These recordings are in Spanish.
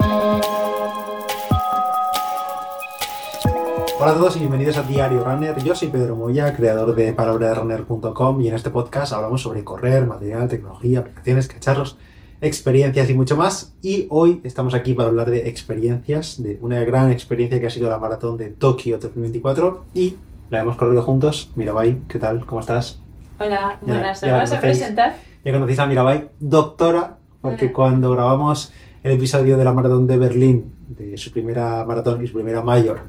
Hola a todos y bienvenidos a Diario Runner. Yo soy Pedro Moya, creador de palabraderunner.com, y en este podcast hablamos sobre correr, material, tecnología, aplicaciones, cacharros, experiencias y mucho más. Y hoy estamos aquí para hablar de experiencias, de una gran experiencia que ha sido la maratón de Tokio 2024 y la hemos corrido juntos. Mirabai, ¿qué tal? ¿Cómo estás? Hola, buenas. ¿Te vas a presentar? Ya conocéis a Mirabai, doctora, porque cuando grabamos el episodio de la maratón de Berlín, de su primera maratón y su primera mayor,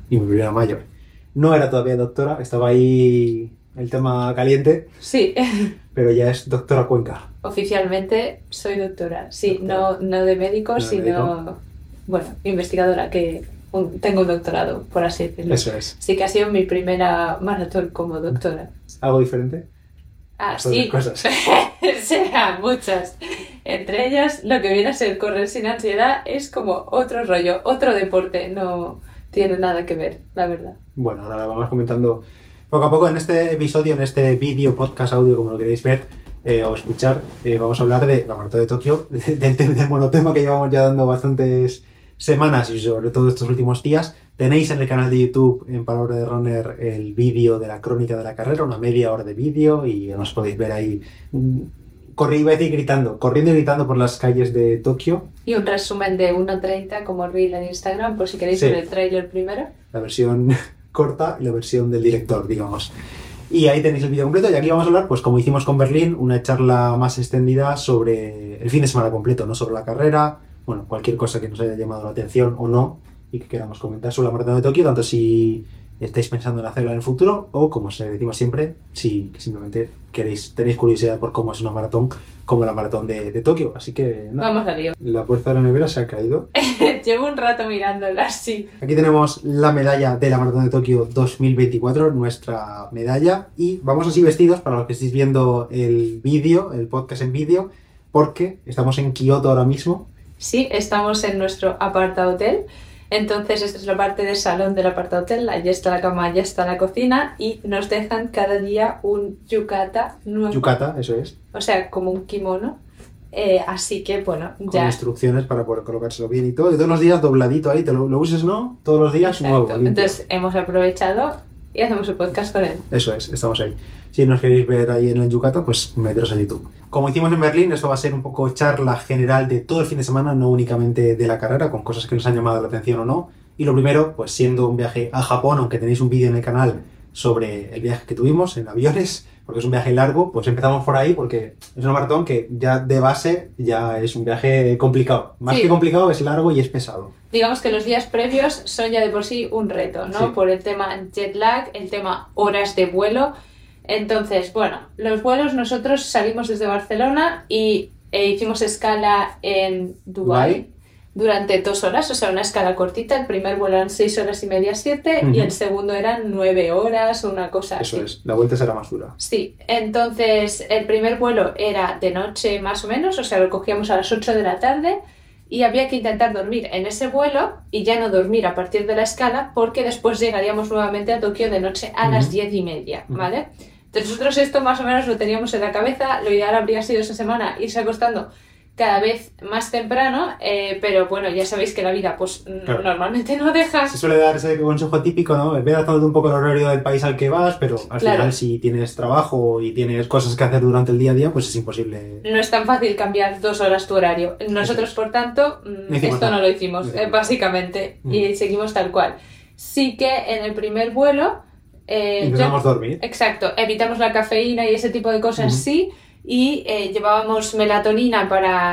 no era todavía doctora, estaba ahí el tema caliente. Sí. Pero ya es doctora Cuenca. Oficialmente soy doctora, sí, doctora. No de médico, sino, bueno, investigadora, que tengo un doctorado, por así decirlo. Eso es. Sí que ha sido mi primera maratón como doctora. ¿Algo diferente? Sí. Cosas. Serán muchas. Entre ellas, lo que viene a ser correr sin ansiedad es como otro rollo, otro deporte, no tiene nada que ver, la verdad. Bueno, ahora vamos comentando poco a poco en este episodio, en este vídeo, podcast, audio, como lo queréis ver o escuchar. Vamos a hablar de la maratón de Tokio, del monotema que llevamos ya dando bastantes semanas y sobre todo estos últimos días. Tenéis en el canal de YouTube, en Palabra de Runner, el vídeo de la crónica de la carrera, una media hora de vídeo, y nos podéis ver ahí corriendo y gritando por las calles de Tokio. Y un resumen de 1:30 como reel en Instagram, por si queréis ver el tráiler primero. La versión corta y la versión del director, digamos. Y ahí tenéis el vídeo completo, y aquí vamos a hablar, pues como hicimos con Berlín, una charla más extendida sobre el fin de semana completo, no sobre la carrera, bueno, cualquier cosa que nos haya llamado la atención o no, y que queramos comentar sobre la maratón de Tokio, tanto si estáis pensando en hacerla en el futuro o, como os decimos siempre, si simplemente tenéis curiosidad por cómo es una maratón como la maratón de Tokio. Así que nada, vamos a lío. La puerta de la nevera se ha caído. Llevo un rato mirándola, sí. Aquí tenemos la medalla de la maratón de Tokio 2024, nuestra medalla, y vamos así vestidos para los que estéis viendo el vídeo, el podcast en vídeo, porque estamos en Kioto ahora mismo. Sí, estamos en nuestro aparta hotel. Entonces esta es la parte del salón del aparta hotel, allí está la cama, allí está la cocina, y nos dejan cada día un yukata nuevo. Yukata, eso es. O sea, como un kimono. Así que, bueno, con ya. Instrucciones para poder colocárselo bien y todo. Y todos los días dobladito ahí, lo uses, ¿no? Todos los días. Exacto. Nuevo. Limpio. Entonces hemos aprovechado y hacemos el podcast con él. Eso es, estamos ahí. Si nos queréis ver ahí en el Yukata, pues meteros a YouTube. Como hicimos en Berlín, esto va a ser un poco charla general de todo el fin de semana, no únicamente de la carrera, con cosas que nos han llamado la atención o no. Y lo primero, pues siendo un viaje a Japón, aunque tenéis un vídeo en el canal sobre el viaje que tuvimos en aviones, porque es un viaje largo, pues empezamos por ahí porque es una maratón que ya de base ya es un viaje complicado. Más que complicado, es largo y es pesado. Digamos que los días previos son ya de por sí un reto, ¿no? Sí. Por el tema jet lag, el tema horas de vuelo. Entonces, bueno, los vuelos, nosotros salimos desde Barcelona y hicimos escala en Dubái durante 2 horas, o sea, una escala cortita. El primer vuelo eran 6 horas y media, 7, y el segundo eran 9 horas, una cosa así. Eso es, la vuelta será más dura. Sí, entonces el primer vuelo era de noche más o menos, o sea, lo cogíamos a las 8 de la tarde, y había que intentar dormir en ese vuelo y ya no dormir a partir de la escala, porque después llegaríamos nuevamente a Tokio de noche a las 10:30, ¿vale? Entonces nosotros esto más o menos lo teníamos en la cabeza. Lo ideal habría sido esa semana irse acostando cada vez más temprano, pero bueno, ya sabéis que la vida pues claro, normalmente no deja. Se suele dar ese consejo típico, ¿no? Ve adaptándote un poco el horario del país al que vas, pero al final si tienes trabajo y tienes cosas que hacer durante el día a día, pues es imposible. No es tan fácil cambiar 2 horas tu horario. Nosotros, por tanto, esto no lo hicimos, básicamente, y seguimos tal cual. Sí que en el primer vuelo intentamos dormir. Exacto, evitamos la cafeína y ese tipo de cosas, sí. Y llevábamos melatonina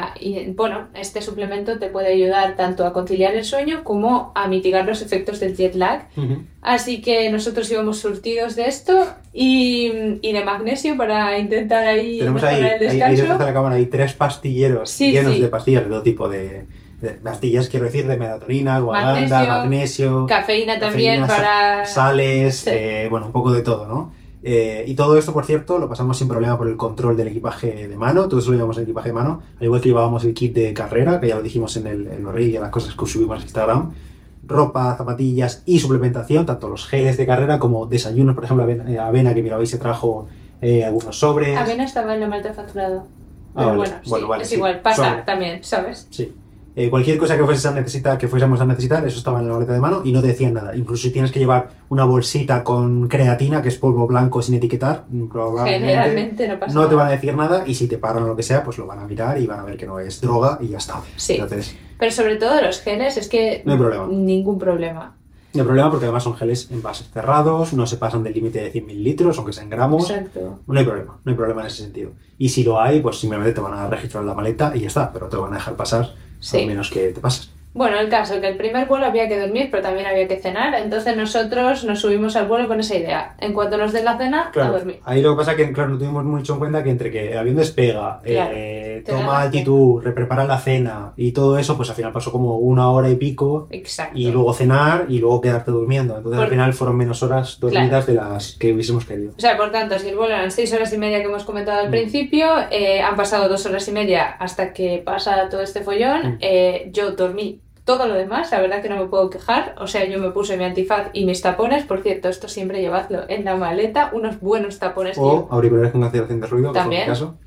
bueno, este suplemento te puede ayudar tanto a conciliar el sueño como a mitigar los efectos del jet lag. Así que nosotros íbamos surtidos de esto y de magnesio para intentar ahí mejorar el descanso. Ahí detrás de la cámara hay 3 pastilleros llenos de pastillas de todo tipo de pastillas, quiero decir, de melatonina, guaranda, magnesio, cafeína también para... sales, bueno, un poco de todo, ¿no? Y todo esto, por cierto, lo pasamos sin problema por el control del equipaje de mano. Todo eso lo llevamos en el equipaje de mano, al igual que llevábamos el kit de carrera, que ya lo dijimos en el reel y en las cosas que subimos a Instagram. Ropa, zapatillas y suplementación, tanto los geles de carrera como desayunos, por ejemplo, avena, que Mirabai se trajo algunos sobres. Avena estaba en la malta facturado. Pero bueno, sí, vale, es igual, pasa sobre. También, ¿sabes? Sí. Cualquier cosa que fuésemos a necesitar, eso estaba en la maleta de mano y no te decían nada. Incluso si tienes que llevar una bolsita con creatina, que es polvo blanco sin etiquetar, Generalmente no pasa no te nada. van a decir nada, y si te paran o lo que sea, pues lo van a mirar y van a ver que no es droga y ya está. Sí. Entonces, Pero sobre todo los geles es que no hay problema. ningún problema. No hay problema porque además son geles en envases cerrados, no se pasan del límite de 100 mililitros, aunque sean gramos. Exacto. No hay problema en ese sentido. Y si lo hay, pues simplemente te van a registrar en la maleta y ya está, pero te lo van a dejar pasar, Sí. al menos que te pases. Bueno, el caso que el primer vuelo había que dormir, pero también había que cenar, entonces nosotros nos subimos al vuelo con esa idea. En cuanto nos den la cena, a dormir. Ahí lo que pasa es que, claro, no tuvimos mucho en cuenta que entre que el avión despega, Claro, toma altitud, reprepara la cena y todo eso, pues al final pasó como 1 hora y pico, Exacto. y luego cenar y luego quedarte durmiendo. Entonces al final fueron menos horas dormidas de las que hubiésemos querido. O sea, por tanto, si el vuelo eran 6 horas y media que hemos comentado al principio, han pasado 2 horas y media hasta que pasa todo este follón. Yo dormí todo lo demás, la verdad que no me puedo quejar. O sea, yo me puse mi antifaz y mis tapones. Por cierto, esto siempre llevadlo en la maleta, unos buenos tapones. O auriculares con cancelación de ruido, también. Que fue mi caso.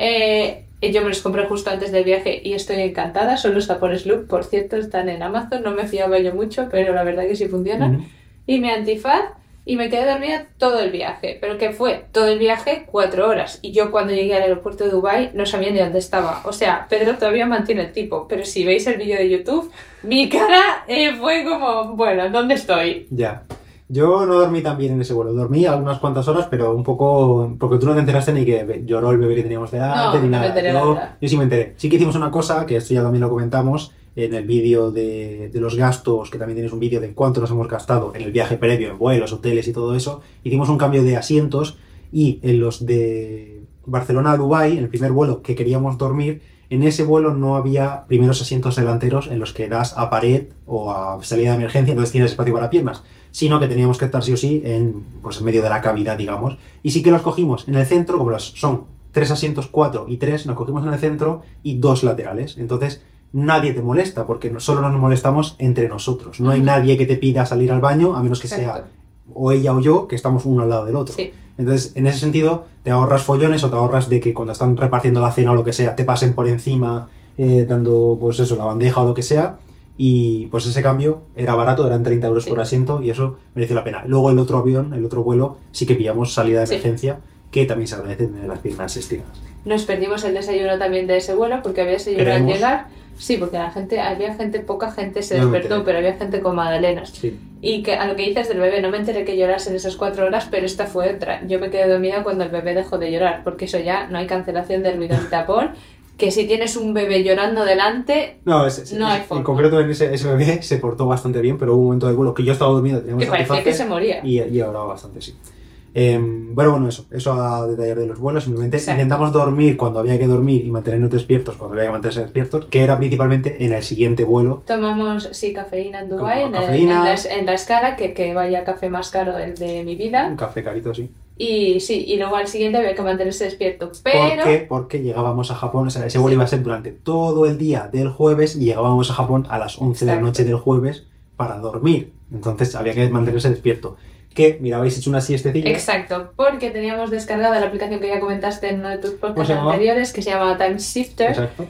Yo me los compré justo antes del viaje y estoy encantada. Son los tapones Loop, por cierto, están en Amazon. No me fiaba yo mucho, pero la verdad que sí funcionan. Y mi antifaz, y me quedé dormida todo el viaje. Pero que fue todo el viaje 4 horas. Y yo cuando llegué al aeropuerto de Dubái no sabía ni dónde estaba. O sea, Pedro todavía mantiene el tipo. Pero si veis el vídeo de YouTube, mi cara fue como, bueno, ¿dónde estoy? Ya. Yo no dormí tan bien en ese vuelo. Dormí algunas cuantas horas, pero un poco... Porque tú no te enteraste ni que lloró el bebé que teníamos delante, No, ni no nada. me enteré nada. Yo sí me enteré. Sí que hicimos una cosa, que esto ya también lo comentamos, en el vídeo de los gastos, que también tienes un vídeo de cuánto nos hemos gastado en el viaje previo, en vuelos, hoteles y todo eso. Hicimos un cambio de asientos y en los de Barcelona a Dubái, en el primer vuelo que queríamos dormir, en ese vuelo no había primeros asientos delanteros en los que das a pared o a salida de emergencia, entonces tienes espacio para piernas, sino que teníamos que estar sí o sí en medio de la cavidad, digamos. Y sí que los cogimos en el centro, como son 3 asientos, 4 y 3, nos cogimos en el centro y 2 laterales. Entonces nadie te molesta, porque solo nos molestamos entre nosotros. No hay nadie que te pida salir al baño, a menos que sea o ella o yo, que estamos uno al lado del otro. Sí. Entonces, en ese sentido, te ahorras follones o te ahorras de que cuando están repartiendo la cena o lo que sea, te pasen por encima dando, pues eso, la bandeja o lo que sea. Y pues ese cambio era barato, eran 30 euros por asiento y eso mereció la pena. Luego el otro avión, el otro vuelo, sí que pillamos salida de emergencia, que también se agradece tener las piernas estiradas. Nos perdimos el desayuno también de ese vuelo porque había desayuno al llegar. Sí, porque poca gente se despertó, pero había gente con magdalenas. Sí. Y que a lo que dices del bebé, no me enteré que llorase en esas 4 horas, pero esta fue otra. Yo me quedé dormida cuando el bebé dejó de llorar, porque eso ya no hay cancelación de ruido ni tapón. Que si tienes un bebé llorando delante, no hay forma. En concreto, ese bebé se portó bastante bien, pero hubo un momento del vuelo que yo estaba dormido, que parecía que se moría. Y lloraba bastante, sí. Bueno, eso a detallar de los vuelos. Simplemente intentamos dormir cuando había que dormir y mantenernos despiertos cuando había que mantenerse despiertos, que era principalmente en el siguiente vuelo. Tomamos, cafeína en Dubái, en la escala, que vaya café más caro el de mi vida. Un café carito, sí. Y luego al siguiente había que mantenerse despierto. Pero... Porque llegábamos a Japón, o sea, ese vuelo iba a ser durante todo el día del jueves y llegábamos a Japón a las 11 de la noche del jueves para dormir. Entonces había que mantenerse despierto. Que, mira, habéis hecho una siestecilla. Exacto, porque teníamos descargada la aplicación que ya comentaste en uno de tus podcasts anteriores, que se llama Time Shifter. Exacto.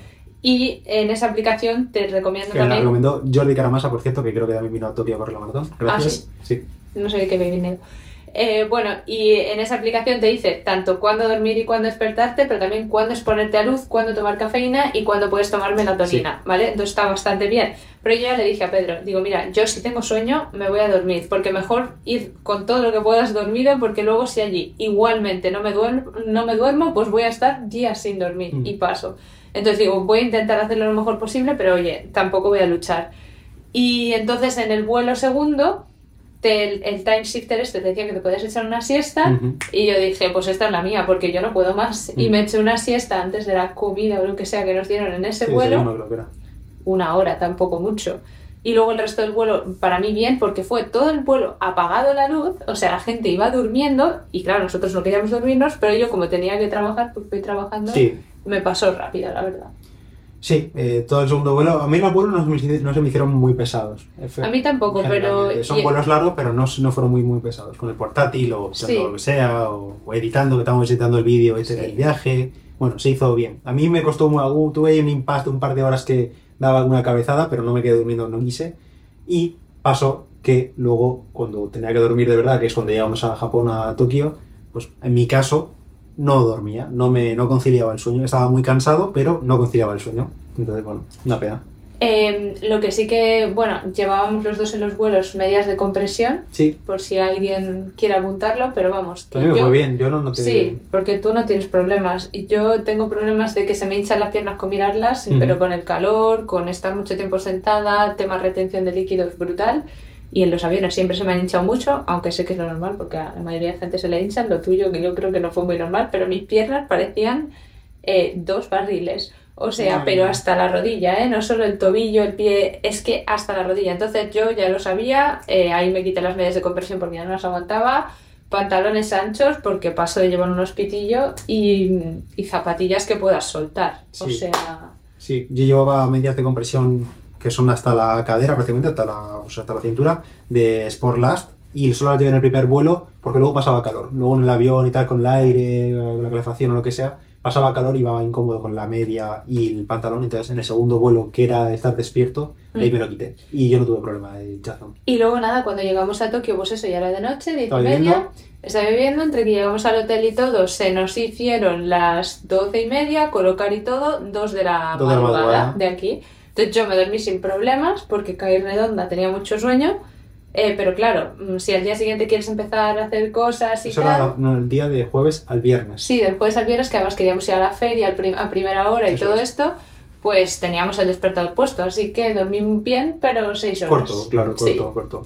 Y en esa aplicación te recomiendo que también... la recomendó Jordi Caramasa, por cierto, que creo que también vino a Tokio a correr la maratón. Gracias. Sí. No sé qué me vine. Bueno, y en esa aplicación te dice tanto cuándo dormir y cuándo despertarte, pero también cuándo exponerte a luz, cuándo tomar cafeína y cuándo puedes tomar melatonina, ¿vale? Entonces está bastante bien. Pero yo ya le dije a Pedro, digo, mira, yo si tengo sueño me voy a dormir, porque mejor ir con todo lo que puedas dormido, porque luego si allí igualmente no me duermo, pues voy a estar días sin dormir y paso. Entonces digo, voy a intentar hacerlo lo mejor posible, pero oye, tampoco voy a luchar. Y entonces en el vuelo segundo... el time shifter te decía que te podías echar una siesta y yo dije, pues esta es la mía porque yo no puedo más y me eché una siesta antes de la comida o lo que sea que nos dieron en ese vuelo. Creo que era 1 hora, tampoco mucho. Y luego el resto del vuelo, para mí bien, porque fue todo el vuelo apagado la luz, o sea, la gente iba durmiendo y claro, nosotros no queríamos dormirnos, pero yo como tenía que trabajar, pues fui trabajando, me pasó rápido, la verdad. Sí, todo el segundo vuelo. A mí los vuelos no se me hicieron muy pesados. A mí tampoco, pero... Son vuelos largos, pero no fueron muy pesados. Con el portátil o lo que sea, o editando, que estábamos editando el vídeo del viaje. Bueno, se hizo bien. A mí me costó tuve un impasse de un par de horas que daba alguna cabezada, pero no me quedé durmiendo, no quise. Y pasó que luego, cuando tenía que dormir de verdad, que es cuando llegamos a Japón, a Tokio, pues en mi caso no dormía, no conciliaba el sueño. Estaba muy cansado, pero no conciliaba el sueño. Entonces, bueno, una pena. Lo que sí que, bueno, llevábamos los dos en los vuelos medias de compresión, Sí, por si alguien quiere apuntarlo, pero vamos. Que también me fue bien, yo no noté... Sí, porque tú no tienes problemas. Y yo tengo problemas de que se me hinchan las piernas con mirarlas, Ujú. pero con el calor, con estar mucho tiempo sentada, tema retención de líquidos brutal. Y en los aviones siempre se me han hinchado mucho, aunque sé que es lo normal, porque a la mayoría de gente se le hinchan. Lo tuyo, que yo creo que no fue muy normal, pero mis piernas parecían 2 barriles. O sea, pero hasta la rodilla, ¿eh? No solo el tobillo, el pie, es que hasta la rodilla. Entonces yo ya lo sabía, ahí me quité las medias de compresión porque ya no las aguantaba, pantalones anchos porque paso de llevar un pitillo y zapatillas que puedas soltar. O Sí. sea, Sí, yo llevaba medias de compresión que son hasta la cadera, prácticamente, hasta la cintura, de Sport Last, y solo las llevé en el primer vuelo porque luego pasaba calor. Luego en el avión y tal, con el aire, la calefacción o lo que sea, pasaba calor y iba incómodo con la media y el pantalón. Entonces en el segundo vuelo, que era estar despierto, ahí me lo quité. Y yo no tuve problema de hinchazón. y luego nada, cuando llegamos a Tokio, pues eso ya era de noche, 10 y Estaba media. lloviendo. Estaba viviendo, entre que llegamos al hotel y todo, se nos hicieron las 12 y media, colocar y todo, 2 de la 2 de la madrugada madrugada. de aquí. Entonces yo me dormí sin problemas porque caí redonda, tenía mucho sueño. Pero claro, si al día siguiente quieres empezar a hacer cosas y Eso tal... era el día de jueves al viernes. Sí, del jueves al viernes, que además queríamos ir a la feria a primera hora y Eso todo es. esto, pues teníamos el despertador puesto. Así que dormí bien, pero 6 horas. Corto, claro, Sí. corto.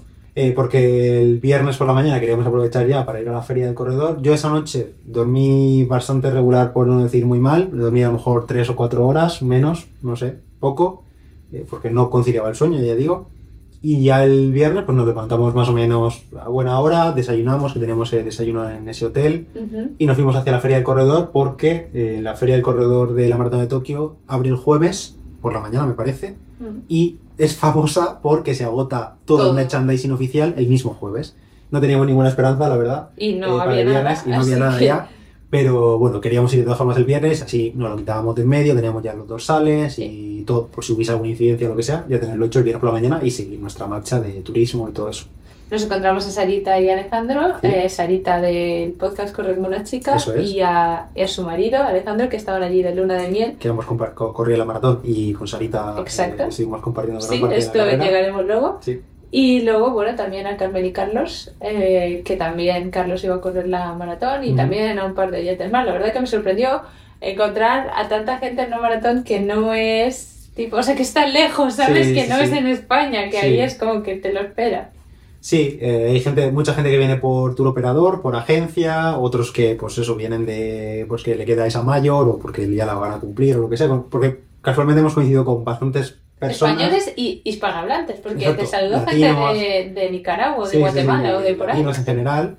Porque el viernes por la mañana queríamos aprovechar ya para ir a la feria del corredor. Yo esa noche dormí bastante regular, por no decir muy mal. Dormí a lo mejor 3 o 4 horas, menos, no sé, poco, porque no conciliaba el sueño, ya digo. Y ya el viernes pues nos levantamos más o menos a buena hora, desayunamos, que teníamos el desayuno en ese hotel, Ujú. y nos fuimos hacia la feria del corredor porque la feria del corredor de la Maratón de Tokio abre el jueves por la mañana, me parece, Ujú. y es famosa porque se agota todo el Todo. merchandising oficial el mismo jueves. No teníamos ninguna esperanza, la verdad, Y no para había el viernes, nada. y no había así nada que- ya. Pero bueno, queríamos ir de todas formas el viernes, así nos lo quitábamos de en medio, teníamos ya los dorsales y todo, por si hubiese alguna incidencia o lo que sea, ya tenerlo hecho el viernes por la mañana y seguir nuestra marcha de turismo y todo eso. Nos encontramos a Sarita y Alejandro, Sí. Sarita del podcast Correr con una chica Eso es. y a su marido, Alejandro, que estaban allí de luna de miel. Que hemos corrido la maratón y con Sarita Exacto. seguimos compartiendo gran Sí, parte de la esto carrera. llegaremos luego. Sí. Y luego, bueno, también a Carmen y Carlos, que también Carlos iba a correr la maratón y Ujú. también a un par de oyentes más. La verdad que me sorprendió encontrar a tanta gente en una maratón que no es tipo, o sea, que está lejos, ¿sabes? Sí, que sí, no sí. es en España, que Sí. ahí es como que te lo esperas. Sí, hay mucha gente que viene por tour operador, por agencia, otros que, pues eso, vienen de, pues que le queda esa mayor o porque ya la van a cumplir o lo que sea, porque casualmente hemos coincidido con bastantes personas. Españoles y hispanohablantes, porque Exacto, te saludó latinos. gente de Nicaragua, de Sí, sí, Guatemala sí, o de por ahí. latinos en general,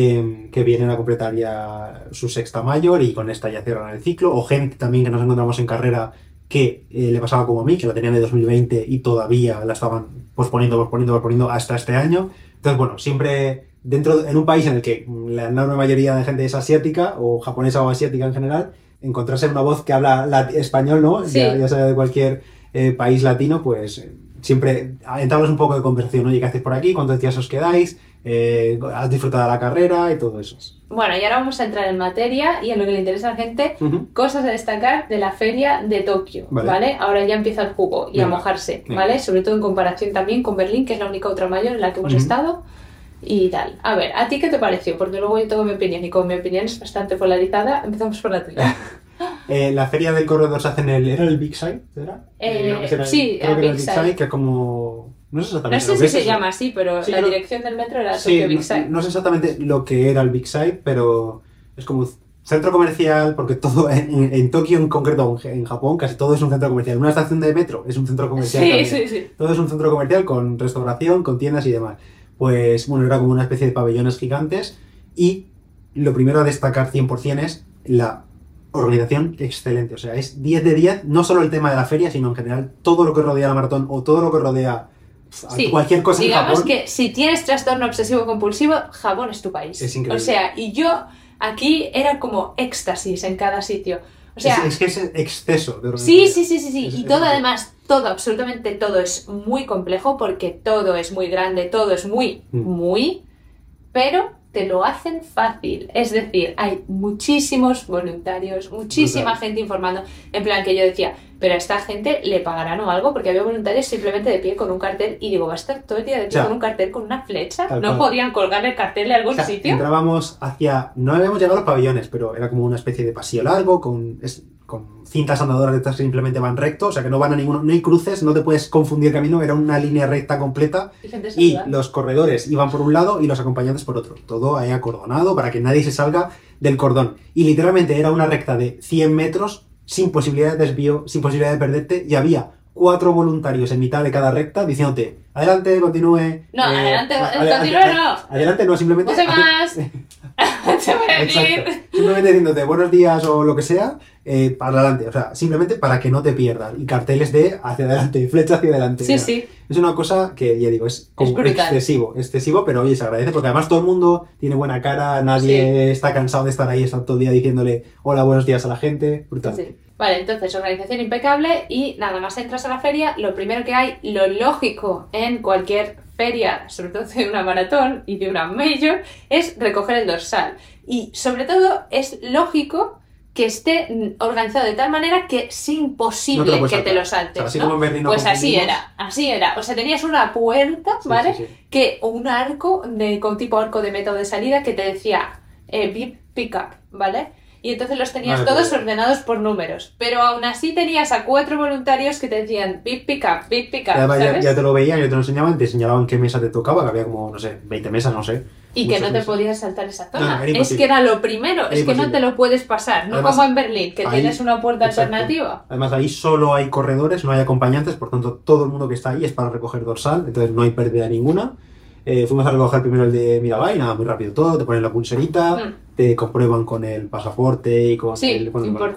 que vienen a completar ya su sexta mayor y con esta ya cierran el ciclo, o gente también que nos encontramos en carrera que le pasaba como a mí, que la tenían de 2020 y todavía la estaban posponiendo hasta este año. Entonces, bueno, siempre en un país en el que la enorme mayoría de gente es asiática o japonesa o asiática en general, encontrarse una voz que habla español, ¿no? Sí. Ya sea de cualquier país latino, pues siempre entramos un poco de conversación. Oye, ¿qué hacéis por aquí? ¿Cuántos días os quedáis? ¿Has disfrutado de la carrera? Y todo eso. Bueno, y ahora vamos a entrar en materia y en lo que le interesa a la gente, Ujú. cosas a destacar de la feria de Tokio, Vale. ¿vale? Ahora ya empieza el jugo y a Venga, mojarse, venga. ¿vale? Sobre todo en comparación también con Berlín, que es la única otra mayor en la que hemos Ujú. estado y tal. A ver, ¿a ti qué te pareció? Porque luego yo tengo mi opinión y como mi opinión es bastante polarizada, empezamos por la tuya. La feria del corredor se hace ¿era el Big Side? ¿Era? Creo que sí, creo que era el Big Big Side. Side, que es como... No sé No exactamente sé lo si que es se eso. llama así, pero Sí, la creo- dirección del metro era Sí, Tokyo Big Side. no sé exactamente lo que era el Big Side, pero es como un centro comercial, porque todo en Tokio en concreto, en Japón, casi todo es un centro comercial. Una estación de metro es un centro comercial Sí, también. sí, sí. Todo es un centro comercial con restauración, con tiendas y demás. Pues bueno, era como una especie de pabellones gigantes y lo primero a destacar 100% es la organización excelente. O sea, es 10 de 10, no solo el tema de la feria, sino en general todo lo que rodea la maratón o todo lo que rodea Sí, cualquier cosa en digamos Japón. que si tienes trastorno obsesivo compulsivo, Japón es tu país. Es increíble. O sea, y yo aquí era como éxtasis en cada sitio. O sea, es que es exceso de sí, organización. sí, sí, sí, sí. Es- Y es todo increíble. además todo, absolutamente todo es muy complejo porque todo es muy grande, todo es muy, pero te lo hacen fácil. Es decir, hay muchísimos voluntarios, muchísima gente informando. En plan que yo decía, pero a esta gente le pagarán o algo, porque había voluntarios simplemente de pie con un cartel y digo, va a estar todo el día de pie con un cartel con una flecha. ¿No podían colgar el cartel de algún sitio? Entrábamos no habíamos llegado a los pabellones, pero era como una especie de pasillo largo con cintas andadoras detrás que simplemente van recto, o sea que no van a ninguno, no hay cruces, no te puedes confundir camino, era una línea recta completa y los corredores iban por un lado y los acompañantes por otro, todo ahí acordonado para que nadie se salga del cordón y literalmente era una recta de 100 metros sin posibilidad de desvío, sin posibilidad de perderte y había 4 voluntarios en mitad de cada recta diciéndote adelante, continúe. No, continúe no. Adelante no, simplemente. No sé más. Exacto. Simplemente diciéndote buenos días o lo que sea, para adelante. O sea, simplemente para que no te pierdas. Y carteles de hacia adelante, flecha hacia adelante. Sí, mira. sí. Es una cosa que, ya digo, es como excesivo, pero oye, se agradece porque además todo el mundo tiene buena cara, nadie está cansado de estar ahí, está todo el día diciéndole hola, buenos días a la gente. Brutal. Sí. Vale, entonces organización impecable y nada más entras a la feria, lo primero que hay, lo lógico en cualquier feria, sobre todo de una maratón y de una major, es recoger el dorsal. Y sobre todo es lógico que esté organizado de tal manera que es imposible que te lo saltes, o sea, así ¿no? como en Berlín Pues así era. O sea, tenías una puerta, ¿vale? Sí. Que un arco con tipo arco de método de salida que te decía beep, pick up, ¿vale? Y entonces los tenías todos ordenados por números. Pero aún así tenías a 4 voluntarios que te decían beep, pick up, ¿sabes? Ya te lo veían, ya te lo enseñaban, te enseñaban qué mesa te tocaba, que había como, no sé, 20 mesas, no sé. Y que no te podías saltar esa zona. No, es que era lo primero, es que no te lo puedes pasar. No además, como en Berlín, que tienes una puerta alternativa. Además, ahí solo hay corredores, no hay acompañantes, por tanto, todo el mundo que está ahí es para recoger dorsal, entonces no hay pérdida ninguna. Fuimos a recoger primero el de Mirabai, nada, muy rápido todo, te ponen la pulserita, te comprueban con el pasaporte y con el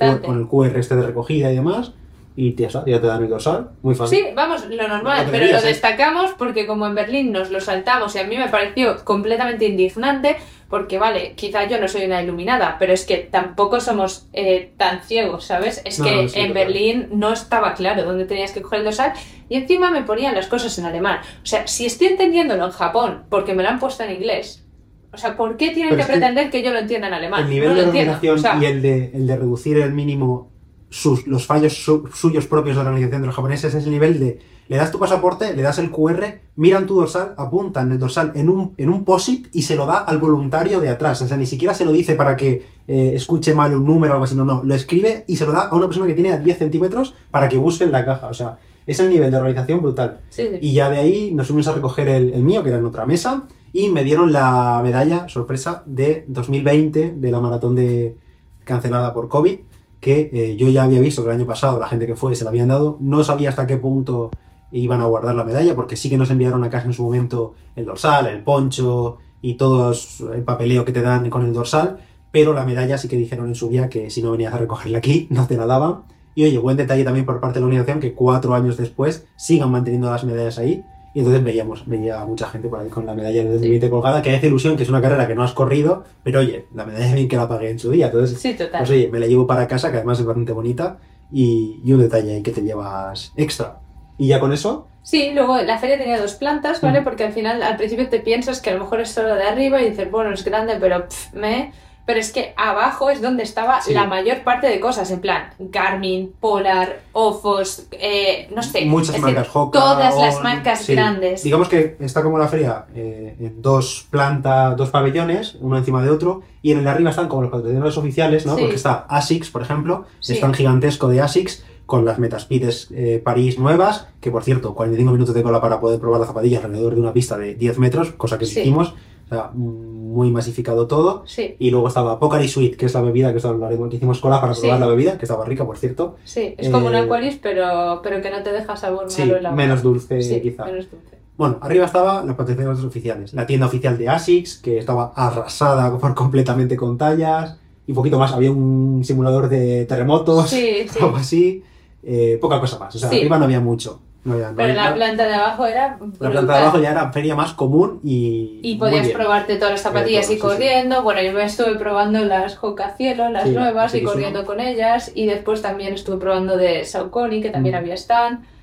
QR este de recogida y demás, y ya te dan el dorsal, muy fácil. Sí, vamos, lo normal, pero lo destacamos porque como en Berlín nos lo saltamos y a mí me pareció completamente indignante, porque vale, quizá yo no soy una iluminada, pero es que tampoco somos tan ciegos, ¿sabes? Es que en Berlín no estaba claro dónde tenías que coger el dorsal y encima me ponían las cosas en alemán. O sea, si estoy entendiéndolo en Japón porque me lo han puesto en inglés, o sea, ¿por qué tienen que pretender que yo lo entienda en alemán? El nivel de organización y el de reducir el mínimo los fallos suyos propios de la organización de los japoneses es el nivel de le das tu pasaporte, le das el QR, miran tu dorsal, apuntan el dorsal en un POSIT y se lo da al voluntario de atrás. O sea, ni siquiera se lo dice para que escuche mal un número o algo así, no, lo escribe y se lo da a una persona que tiene a 10 centímetros para que busque en la caja. O sea, es el nivel de organización brutal. Sí. Y ya de ahí nos fuimos a recoger el mío, que era en otra mesa, y me dieron la medalla, sorpresa, de 2020 de la maratón cancelada por COVID, que yo ya había visto que el año pasado la gente que fue se la habían dado, no sabía hasta qué punto iban a guardar la medalla, porque sí que nos enviaron a casa en su momento el dorsal, el poncho y todo el papeleo que te dan con el dorsal, pero la medalla sí que dijeron en su día que si no venías a recogerla aquí, no te la daban. Y oye, buen detalle también por parte de la organización que 4 años después sigan manteniendo las medallas ahí. Y entonces veía a mucha gente por ahí con la medalla de 2020 colgada, que hace ilusión, que es una carrera que no has corrido, pero oye, la medalla bien que la pagué en su día. Entonces, sí, total. Pues oye, me la llevo para casa, que además es bastante bonita, y un detalle ahí que te llevas extra. ¿Y ya con eso? Sí, luego la feria tenía 2 plantas, ¿vale? Porque al final, al principio te piensas que a lo mejor es solo de arriba y dices, bueno, es grande, pero Pero es que abajo es donde estaba la mayor parte de cosas, en plan Garmin, Polar, Ofos, no sé. Muchas marcas, Hoka, todas las marcas grandes. Digamos que está como la feria en 2 plantas, 2 pabellones, uno encima de otro, y en el de arriba están como los patrocinadores oficiales, ¿no? Porque está ASICS, por ejemplo, está un gigantesco de ASICS, con las Metaspeed París nuevas, que por cierto, 45 minutos de cola para poder probar las zapatillas alrededor de una pista de 10 metros, cosa que hicimos. O sea, muy masificado todo. Sí. Y luego estaba Pocari Sweet, que es la bebida que hicimos cola para probar la bebida, que estaba rica, por cierto. Sí, es como un Aqualis, pero que no te deja sabor malo en la boca. Menos dulce, quizá. Menos dulce. Bueno, arriba estaba las patrocinadores oficiales. La tienda oficial de ASICS, que estaba arrasada completamente con tallas. Y un poquito más, había un simulador de terremotos, algo así. Poca cosa más. O sea, arriba no había mucho. Pero la planta de abajo era brutal. La planta de abajo ya era feria más común y podías probarte todas las zapatillas y corriendo. Sí. Bueno, yo me estuve probando las Hoka Cielo, las nuevas, y corriendo con ellas. Y después también estuve probando de Saucony, que también había stand.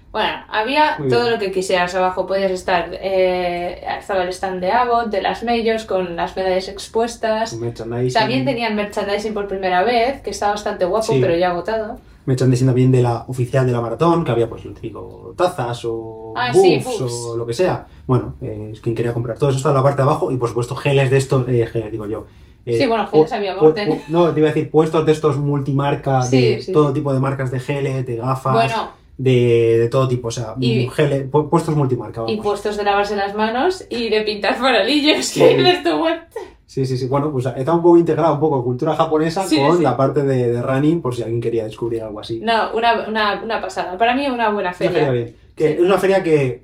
Bueno, había Muy todo bien. lo que quisieras abajo. Podías estar, estaba el stand de Abbott, de las Majors, con las medallas expuestas. Un merchandising. También tenían merchandising por primera vez, que estaba bastante guapo, Sí. pero ya agotado. Merchandising también de la oficial de la maratón, que había pues lo típico, tazas o Sí, buffs buffs. o lo que sea. Bueno, quien quería comprar todo eso está en la parte de abajo y por supuesto geles de estos, geles digo yo. Sí, bueno, geles había Morten. No, te iba a decir puestos de estos multimarca, Sí, de sí, todo sí. tipo de marcas de geles, de gafas, Bueno, de todo tipo, o sea, Y- puestos multimarca, y vamos. puestos de lavarse las manos y de pintar farolillos. Sí. Que dices tú, what? Sí, sí, sí. Bueno, pues está un poco integrado un poco cultura japonesa Sí, con sí. la parte de running, por si alguien quería descubrir algo así. No, una pasada. Para mí una buena Una feria feria. bien. Que Sí. es una feria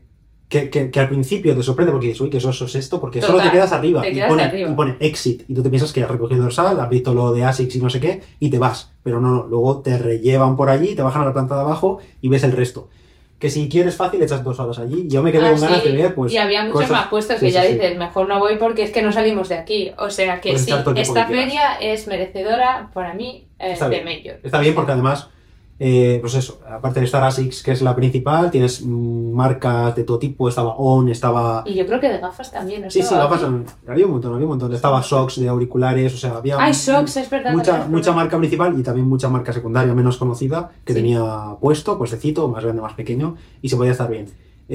que al principio te sorprende porque dices, uy, que eso es esto, porque Total, solo te quedas arriba, te y, quedas pone, arriba. y pone exit, y tú te piensas que has recogido dorsal, has visto lo de ASICS y no sé qué, y te vas. Pero no, luego te rellevan por allí, te bajan a la planta de abajo y ves el resto. Que si quieres fácil, echas 2 horas allí. Yo me quedé con ganas de ver, pues. Y había muchos cosas- más puestos sí, que sí, ya sí. dices, mejor no voy porque es que no salimos de aquí. O sea que Puedes sí, estar todo el tiempo esta que quieras. feria es merecedora para mí Está de bien. Major. Está bien porque además, pues eso, aparte de estar ASICS, que es la principal, tienes marcas de todo tipo, estaba ON, estaba... Y yo creo que de gafas también. ¿no? Sí, Estaba gafas, aquí. había un montón. Estaba Sox de auriculares, o sea, había Ay, Sox, es verdad. mucha, también. mucha marca principal y también mucha marca secundaria menos conocida que Sí. tenía puesto, puestecito, más grande, más pequeño, y se podía estar bien.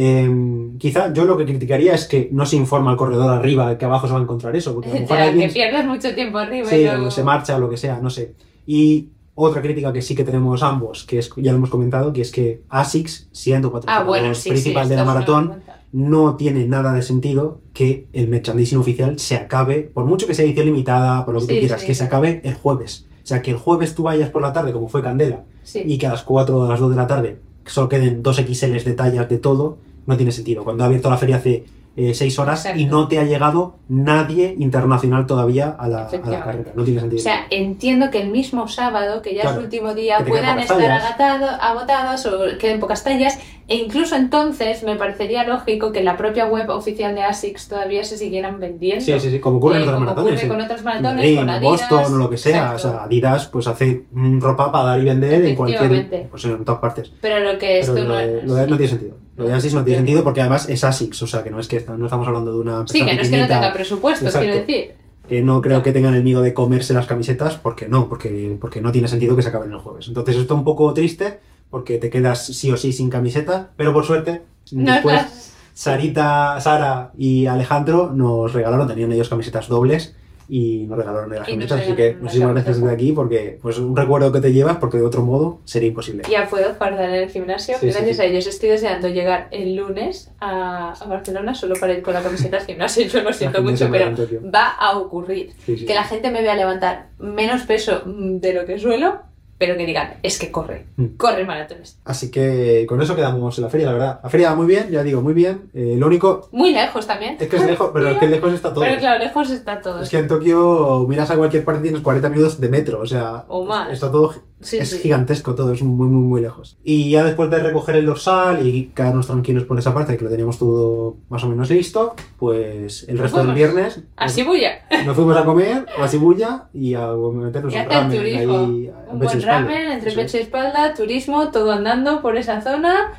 Quizá yo lo que criticaría es que no se informa al corredor arriba que abajo se va a encontrar eso, porque a lo mejor Ya, alguien que pierdes mucho tiempo arriba sí, y luego... o se marcha o lo que sea, no sé. Y otra crítica que sí que tenemos ambos, que es, ya lo hemos comentado, que es que ASICS, siendo patrocinador principal de la maratón, no tiene nada de sentido que el merchandising oficial se acabe, por mucho que sea edición limitada, por lo que tú Sí, quieras, sí. que se acabe el jueves. O sea, que el jueves tú vayas por la tarde, como fue Candela, Sí. y que a las 4 o a las 2 de la tarde solo queden 2 XLs de tallas de todo, no tiene sentido. Cuando ha abierto la feria hace 6 horas Exacto. y no te ha llegado nadie internacional todavía a la Efectivamente. carrera. No tiene sentido. O sea, entiendo que el mismo sábado, que ya Claro, es su último día, que te quedan puedan pocas estar tallas. agotados o queden pocas tallas. E incluso entonces me parecería lógico que en la propia web oficial de ASICS todavía se siguieran vendiendo. Sí, sí, sí, como ocurre en otras como maratones. ocurre sí. con otras maratones, Madrid, con Adidas. Boston o lo que sea. Exacto. O sea, Adidas pues hace ropa para dar y vender en cualquier. Efectivamente. Pues en todas partes. Pero lo que esto Pero no lo de es. no tiene sentido. Lo de ASICS no tiene sentido porque además es ASICS. O sea, que no es que no estamos hablando de una empresa Sí, que no es que no pequeñita, tenga presupuestos, Exacto. quiero decir. que no creo que tengan el miedo de comerse las camisetas, porque no tiene sentido que se acaben el jueves. Entonces esto es un poco triste, porque te quedas sí o sí sin camiseta, pero por suerte, No después estás- Sara y Alejandro nos regalaron, tenían ellos camisetas dobles, y nos regalaron las Y nos camisetas, así que regalaron muchísimas las gracias desde aquí, porque pues un recuerdo que te llevas, porque de otro modo sería imposible. Ya puedo guardar en el gimnasio. Sí, sí, Gracias sí. a ellos estoy deseando llegar el lunes a Barcelona solo para ir con la camiseta al gimnasio. Yo lo siento La gente mucho, se pero me levanta, tío. va a ocurrir. Sí, sí. Que la gente me vea levantar menos peso de lo que suelo, pero que digan, es que corre maratones. Así que con eso quedamos en la feria, la verdad. La feria va muy bien, ya digo, muy bien. Lo único Muy lejos también. es que es lejos, pero es que lejos está todo. Pero claro, lejos está todo. Es que en Tokio miras a cualquier parte y tienes 40 minutos de metro, o sea, O más. está todo, Sí, es sí. gigantesco todo, es muy, muy, muy lejos. Y ya después de recoger el dorsal y quedarnos tranquilos por esa parte, que lo teníamos todo más o menos listo, pues el resto del fuimos. viernes A Shibuya. nos fuimos a comer a Shibuya y a meternos Y un hacer ramen turismo. ahí a Un pecho y buen espalda. ramen entre Eso pecho y espalda, turismo, todo andando por esa zona.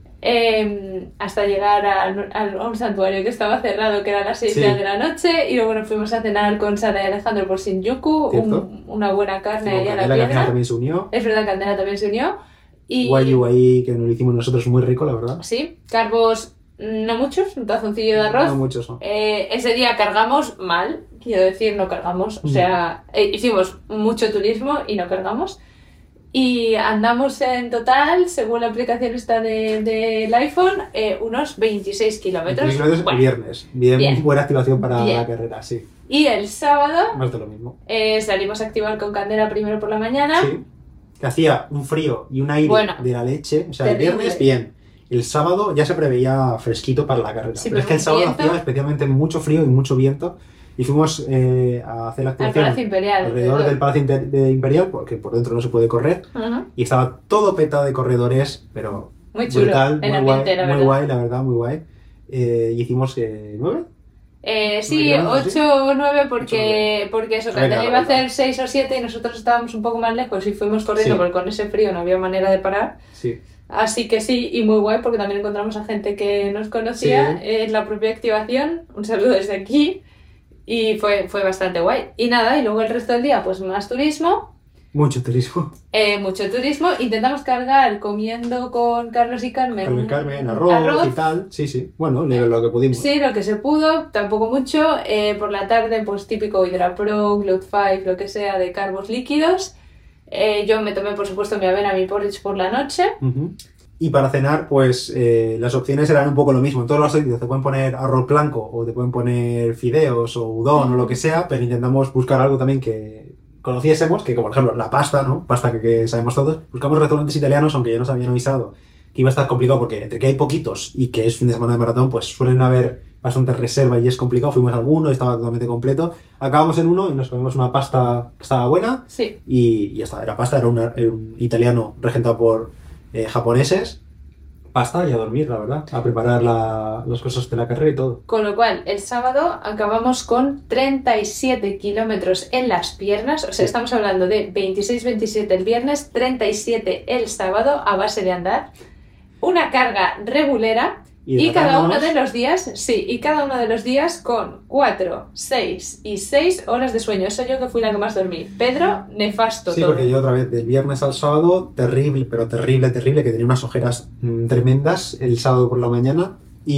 Hasta llegar a un santuario que estaba cerrado, que era a las 6 Sí. de la noche, y luego nos fuimos a cenar con Sara y Alejandro por Shinjuku, Cierto. una buena carne Como ahí a la Candela, que al final piedra. también se unió. Es verdad que Candela también se unió. Y Guayu ahí, que nos lo hicimos nosotros muy rico, la verdad. sí, carbos no muchos, un tazoncillo de arroz. No muchos, no. Ese día cargamos mal, quiero decir, no cargamos. O sea, hicimos mucho turismo y no cargamos. Y andamos en total, según la aplicación esta del iPhone, unos 26 kilómetros. 23 kilómetros el Bueno, viernes. Bien, buena activación para Bien. la carrera, sí. y el sábado Más de lo mismo. salimos a activar con Candela primero por la mañana. Sí. Que hacía un frío y un aire Bueno, de la leche. O sea, terrible. el viernes, bien. El sábado ya se preveía fresquito para la carrera. Sí, pero es pero que el un sábado viento. hacía especialmente mucho frío y mucho viento. Y fuimos a hacer la Al activación Palacio Imperial. alrededor del Palacio Imperial, porque por dentro no se puede correr. Ujú. Y estaba todo petado de corredores, pero Muy chulo. brutal, el muy ambiente, guay, la muy verdad. guay, la verdad, muy guay. Y hicimos 9. Sí, ¿No llegamos 8 o 9 porque eso, Venga, Candela iba a venga. hacer 6 o 7 y nosotros estábamos un poco más lejos y fuimos corriendo Sí. porque con ese frío no había manera de parar. Sí. Así que sí, y muy guay porque también encontramos a gente que nos conocía Sí. en la propia activación. Un saludo desde aquí. Y fue bastante guay. Y nada, y luego el resto del día, pues más turismo. Mucho turismo. Mucho turismo. Intentamos cargar comiendo con Carlos y Carmen. Carmen, Carmen, arroz y tal. Sí, sí. Bueno, lo que pudimos. Sí, lo que se pudo, tampoco mucho. Por la tarde, pues típico Hydrapro, Cloud5, lo que sea, de carbos líquidos. Yo me tomé, por supuesto, mi avena, mi porridge por la noche. Uh-huh. Y para cenar, pues las opciones eran un poco lo mismo. En todos los sitios te pueden poner arroz blanco o te pueden poner fideos o udon o lo que sea, pero intentamos buscar algo también que conociésemos, que como por ejemplo la pasta, ¿no? Pasta que sabemos todos. Buscamos restaurantes italianos, aunque ya nos habían avisado que iba a estar complicado porque entre que hay poquitos y que es fin de semana de maratón, pues suelen haber bastantes reservas y es complicado. Fuimos a alguno, estaba totalmente completo. Acabamos en uno y nos comimos una pasta que estaba buena. Sí. Y ya está, era pasta, era un italiano regentado por japoneses. Pasta y a dormir, la verdad, a preparar las cosas de la carrera y todo. Con lo cual, el sábado acabamos con 37 kilómetros en las piernas, o sea, Sí. estamos hablando de 26-27 el viernes, 37 el sábado a base de andar, una carga regulera y cada uno de los días, sí, y cada uno de los días con 4, 6 y 6 horas de sueño. Eso yo que fui la que más dormí. Pedro, nefasto Sí, todo. porque yo otra vez, del viernes al sábado, terrible, pero terrible, terrible, que tenía unas ojeras tremendas el sábado por la mañana.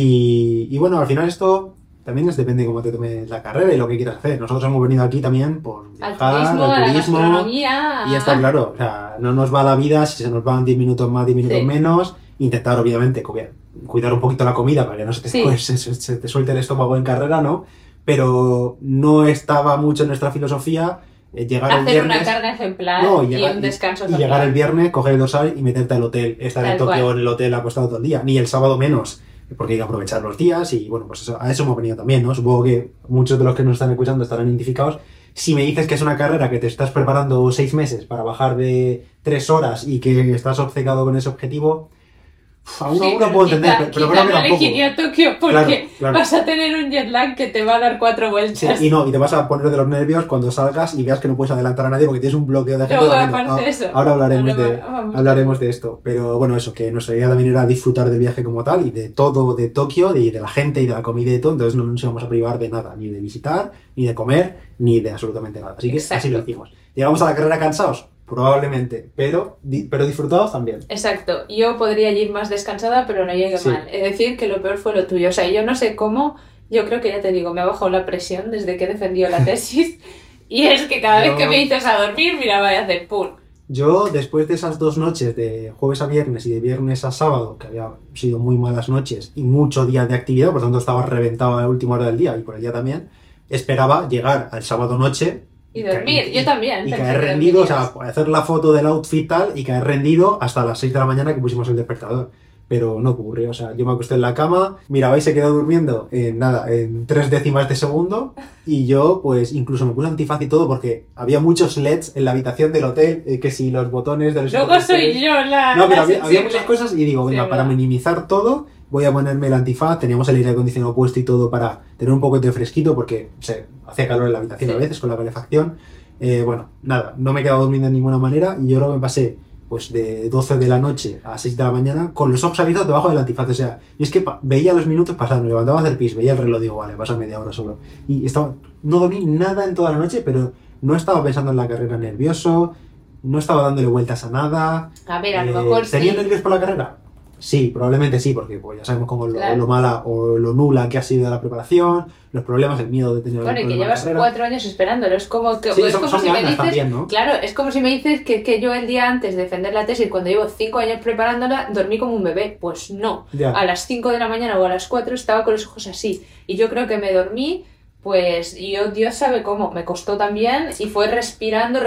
Y bueno, al final esto también depende de cómo te tomes la carrera y lo que quieras hacer. Nosotros hemos venido aquí también por Al viajar, turismo, a la gastronomía. y ya está claro. O sea, no nos va la vida si se nos van 10 minutos más, 10 minutos Sí. menos. Intentar, obviamente, cuidar un poquito la comida para que no se te, Sí. pues, se te suelte el estómago en carrera, ¿no? Pero no estaba mucho en nuestra filosofía llegar el Hacer viernes... una carga ejemplar No, y un descanso y también. llegar el viernes, coger el dorsal y meterte al hotel. Estar Tal en Tokio cual. en el hotel acostado todo el día. Ni el sábado menos, porque hay que aprovechar los días y bueno, pues a eso hemos venido también, ¿no? Supongo que muchos de los que nos están escuchando estarán identificados. Si me dices que es una carrera que te estás preparando 6 meses para bajar de 3 horas y que estás obcecado con ese objetivo, aún Sí, no puedo entender, pero quizá creo que no tampoco. elegiría Tokio porque Claro. vas a tener un jet lag que te va a dar 4 Sí, vueltas. y te vas a poner de los nervios cuando salgas y veas que no puedes adelantar a nadie porque tienes un bloqueo de gente. Luego corriendo. aparte eso. Ahora Vamos. hablaremos de esto. Pero bueno, eso, que nuestra idea también era disfrutar del viaje como tal y de todo de Tokio, y de la gente y de la comida y todo. Entonces no nos íbamos a privar de nada, ni de visitar, ni de comer, ni de absolutamente nada. Así que Exacto. así lo hicimos. ¿Llegamos a la carrera cansados? Probablemente, pero disfrutados también. Exacto, yo podría ir más descansada, pero no llegué Sí. mal. Es decir, que lo peor fue lo tuyo. O sea, yo no sé cómo, yo creo que ya te digo, me ha bajado la presión desde que he defendido la tesis. Y es que cada vez que me dices a dormir, mira, vaya a hacer pum. Yo, después de esas 2 noches, de jueves a viernes y de viernes a sábado, que había sido muy malas noches y muchos días de actividad, por lo tanto estaba reventado a la última hora del día y por el día también, esperaba llegar al sábado noche Y dormir, yo también. y pensé caer que rendido, o dormirías. sea, hacer la foto del outfit tal y caer rendido hasta las 6 de la mañana que pusimos el despertador. Pero no ocurrió, o sea, yo me acosté en la cama, miraba y se quedó durmiendo en 3 décimas de segundo, y yo pues incluso me puse antifaz y todo porque había muchos LEDs en la habitación del hotel, que si los botones de los... Luego soy yo la. No, pero la había sensible. muchas cosas y digo, venga, Sí, para verdad. minimizar todo, voy a ponerme el antifaz. Teníamos el aire acondicionado puesto y todo para tener un poco de fresquito porque se hacía calor en la habitación Sí. a veces con la calefacción. Bueno, nada, no me he quedado durmiendo de ninguna manera y yo creo que me pasé pues de 12 de la noche a 6 de la mañana con los ojos abiertos debajo del antifaz. O sea, y es que veía los minutos pasar, me levantaba a hacer pis, veía el reloj, digo, vale, pasa media hora solo. Y no dormí nada en toda la noche, pero no estaba pensando en la carrera nervioso, no estaba dándole vueltas a nada. A ver, a lo mejor ¿Tenía sí. nervios por la carrera? Sí, probablemente sí, porque pues, ya sabemos cómo Claro. lo mala o lo nula que ha sido la preparación, los problemas, el miedo de tener Bueno, y que problemas en la llevas carrera. 4 años esperándolo. Es como, Sí, es son como si me ganas dices. también, ¿no? Claro, es como si me dices que yo el día antes de defender la tesis, cuando llevo 5 años preparándola, dormí como un bebé. Pues no. Ya. A las 5 de la mañana o a las 4 estaba con los ojos así. Y yo creo que me dormí, pues, y Dios sabe cómo. Me costó también y fue respirando,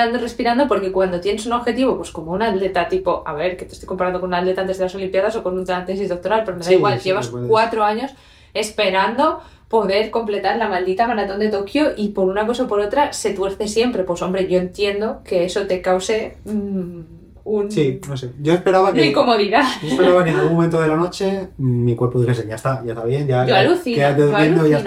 porque cuando tienes un objetivo, pues como un atleta, tipo, a ver, que te estoy comparando con un atleta antes de las Olimpiadas o con una tesis doctoral, pero me da Sí, igual, sí, llevas lo puedes. 4 años esperando poder completar la maldita maratón de Tokio y por una cosa o por otra se tuerce siempre. Pues hombre, yo entiendo que eso te cause Sí, no sé. Yo esperaba una que... incomodidad. Yo esperaba que en algún momento de la noche mi cuerpo dijese, ya está bien, ya Yo alucino, quédate yo durmiendo y ya alucino. está.